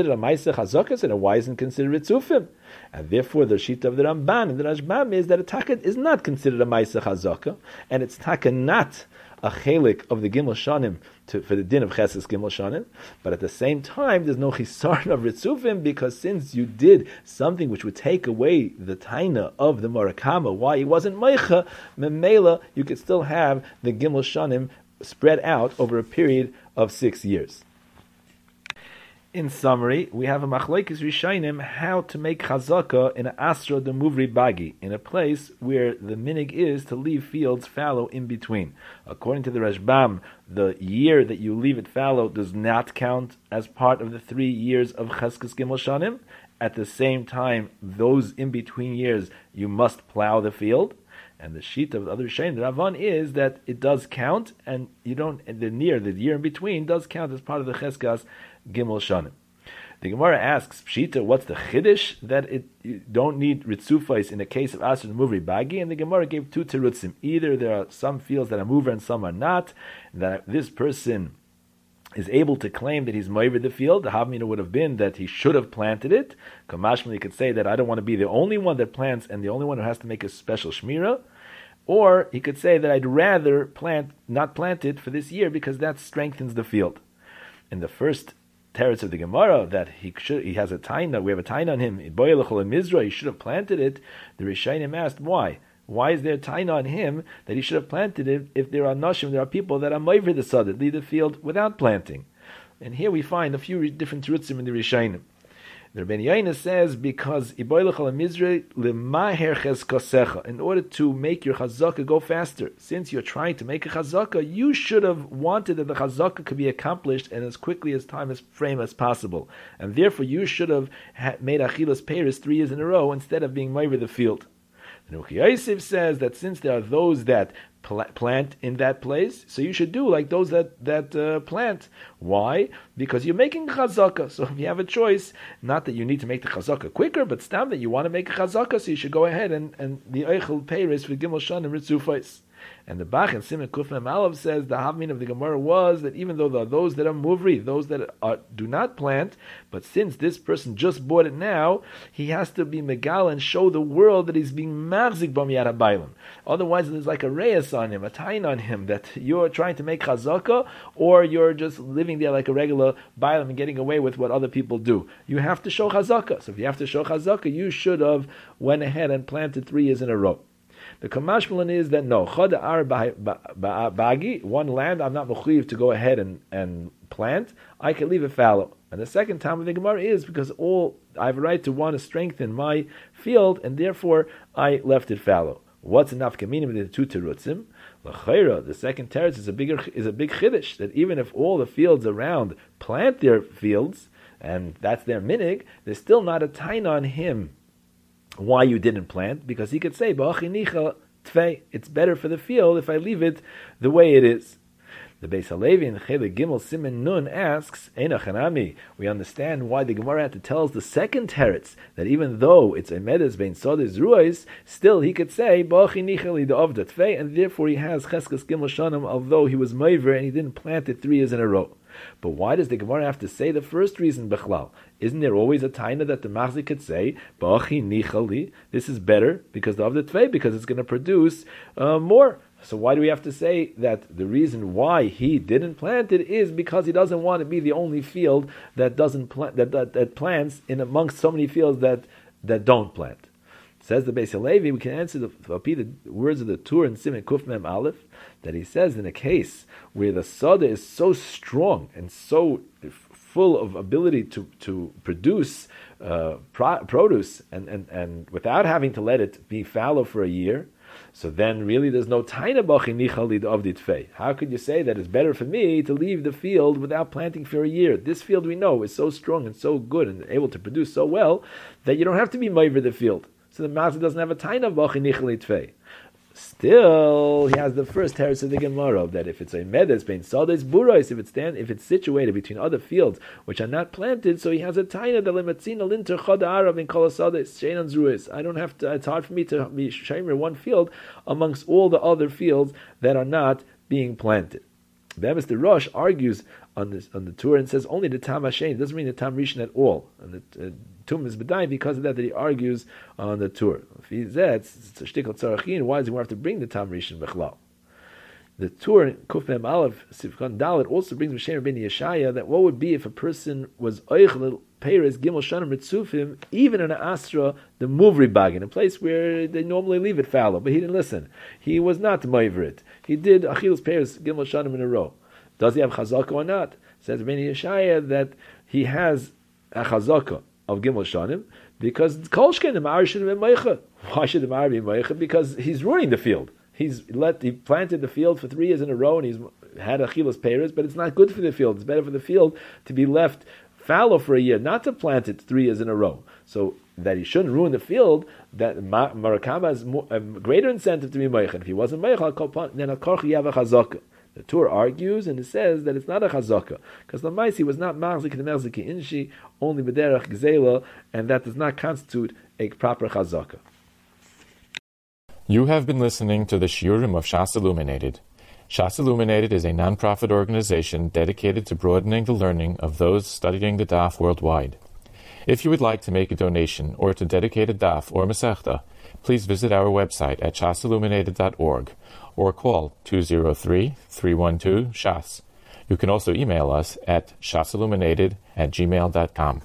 Maisa Chazakas, and why isn't considered Ritzufim? And therefore, the Shita of the Ramban and the Rashbam is that a Taka is not considered a Maisa Chazaka, and it's Taka not a chelik of the Gimel Shanim for the din of Cheskes Gimel Shanim, but at the same time, there's no Chisarn of Ritzufim, because since you did something which would take away the Taina of the Murakama, why he wasn't Meicha, Memela, you could still have the Gimel Shanim spread out over a period of 6 years. In summary, we have a machlokes rishonim how to make chazaka in an asra de muvri bagi, in a place where the minig is to leave fields fallow in between. According to the Rashbam, the year that you leave it fallow does not count as part of the 3 years of Cheskes Gimel Shanim. At the same time, those in between years you must plow the field. And the sheet of the other Rishonim, the Ravan, is that it does count, and you don't. The year in between does count as part of the Cheskes Gimel Shanim. The Gemara asks, Pshita, what's the chiddush that you don't need ritzufais in the case of Asr and Muvri Bagi? And the Gemara gave 2 terutzim. Either there are some fields that are mover and some are not, that this person is able to claim that he's mover the field. The Havmina would have been that he should have planted it. Kamashmali could say that I don't want to be the only one that plants and the only one who has to make a special shmira. Or he could say that I'd rather not plant it for this year because that strengthens the field. In the first teretz of the Gemara, that he has a taina, we have a taina on him, in Mizra, he should have planted it, the Rishonim asked why. Why is there a taina on him that he should have planted it if there are nashim, there are people that are mover the sadid, leave the field without planting? And here we find a few different terutzim in the Rishonim. The Rebbeinu Yoina says, because in order to make your chazaka go faster, since you're trying to make a chazaka, you should have wanted that the chazaka could be accomplished in as quickly as time frame as possible, and therefore you should have made achilas peiros 3 years in a row instead of being mover the field. The Nuchi Yosef says that since there are those that plant in that place, so you should do like those that plant. Why? Because you're making chazaka. So if you have a choice, not that you need to make the chazaka quicker, but stam that you want to make a chazaka, so you should go ahead and the eichel peiros for Gimel Shanim ritzufais. And the Bach and Siman Kuf Mem Aleph says the havmin of the Gemara was that even though there are those that are muvri, those that do not plant, but since this person just bought it now, he has to be megal and show the world that he's being machzik b'miyad habaylim. Otherwise, there's like a reyes on him, a tain on him, that you're trying to make chazaka, or you're just living there like a regular baylim and getting away with what other people do. You have to show chazaka. So if you have to show chazaka, you should have went ahead and planted 3 years in a row. The Kamashmalan is that no, Chada Ar Bagi, one land, I'm not mechuyev to go ahead and plant, I can leave it fallow. And the second time of the Gemara is because I have a right to want to strengthen my field, and therefore I left it fallow. What's enough kaminim in the 2 terutzim? L'chayra, the second teretz is a big chiddush, that even if all the fields around plant their fields, and that's their minig, there's still not a tain on him why you didn't plant, because he could say, it's better for the field if I leave it the way it is. The Beis Halevi in Chelik Gimel Siman Nun asks, we understand why the Gemara had to tell us the second teretz, that even though it's a medes bein sodes ruais, still he could say, and therefore he has Cheskes Gimel Shanim, although he was mover and he didn't plant it 3 years in a row. But why does the Gemara have to say the first reason, Bechlal? Isn't there always a taina that the Machzik could say, this is better because of the Tvei, because it's going to produce more? So why do we have to say that the reason why he didn't plant it is because he doesn't want to be the only field that doesn't plant, that plants in amongst so many fields that don't plant? Says the Beis Halevi, we can answer the words of the Tur in Siman Kuf Mem Aleph, that he says in a case where the Sada is so strong and so full of ability to produce produce and without having to let it be fallow for a year, so then really there's no taina bachi nichalid of the tfei. How could you say that it's better for me to leave the field without planting for a year? This field we know is so strong and so good and able to produce so well that you don't have to be mover the field. So the master doesn't have a taina bachi nichalid tfei. Still, he has the first teretz of the Gemara that if it's a medes bein sodes burais, if it's situated between other fields which are not planted, so he has a taina that lematzina linter chada arav in kol sodes sheinan zruis. I don't have to. It's hard for me to be shamer one field amongst all the other fields that are not being planted. Be'emes the Rosh argues on the Tur and says only the Tam Hashem. It doesn't mean the Tam Rishon at all. And the Tum is B'dai because of that he argues on the Tur. If he says it's a shtickle tzarachin, why does he have to bring the Tam Rishon Bechlal? The Tur in Kuf Mem Aleph Sivkon Dalet also brings M'Shem Rabbeinu Yeshaya that what would be if a person was oichel Peres Gimel Shanim Ritzufim even in an Astra the Muvri Bagin, a place where they normally leave it fallow, but he didn't listen. He was not Moivrit. He did Achilles Peres Gimel Shanim in a row. Does he have Chazaka or not? Says Rabbeinu Yeshaya that he has a Chazaka of Gimel Shanim because Kolshkin the Ma'ar should have been Meicha. Why should the Ma'ar be Meicha? Because he's ruining the field. He planted the field for 3 years in a row and he's had Achilles Peres, but it's not good for the field. It's better for the field to be left fallow for a year, not to plant it 3 years in a row. So that he shouldn't ruin the field, that Marakama has a greater incentive to be Meicha. If he wasn't Meicha, then Akarchi have a Chazaka. The Tur argues and it says that it's not a Chazaka, because the Maisi was not Machzik the Melziki Inshi, only B'derech Gzela, and that does not constitute a proper Chazaka.
You have been listening to the Shiurim of Shas Illuminated. Shas Illuminated is a non-profit organization dedicated to broadening the learning of those studying the Daf worldwide. If you would like to make a donation or to dedicate a Daf or Masechta, please visit our website at shasilluminated.org or call 203-312-SHAS. You can also email us at shasilluminated@gmail.com.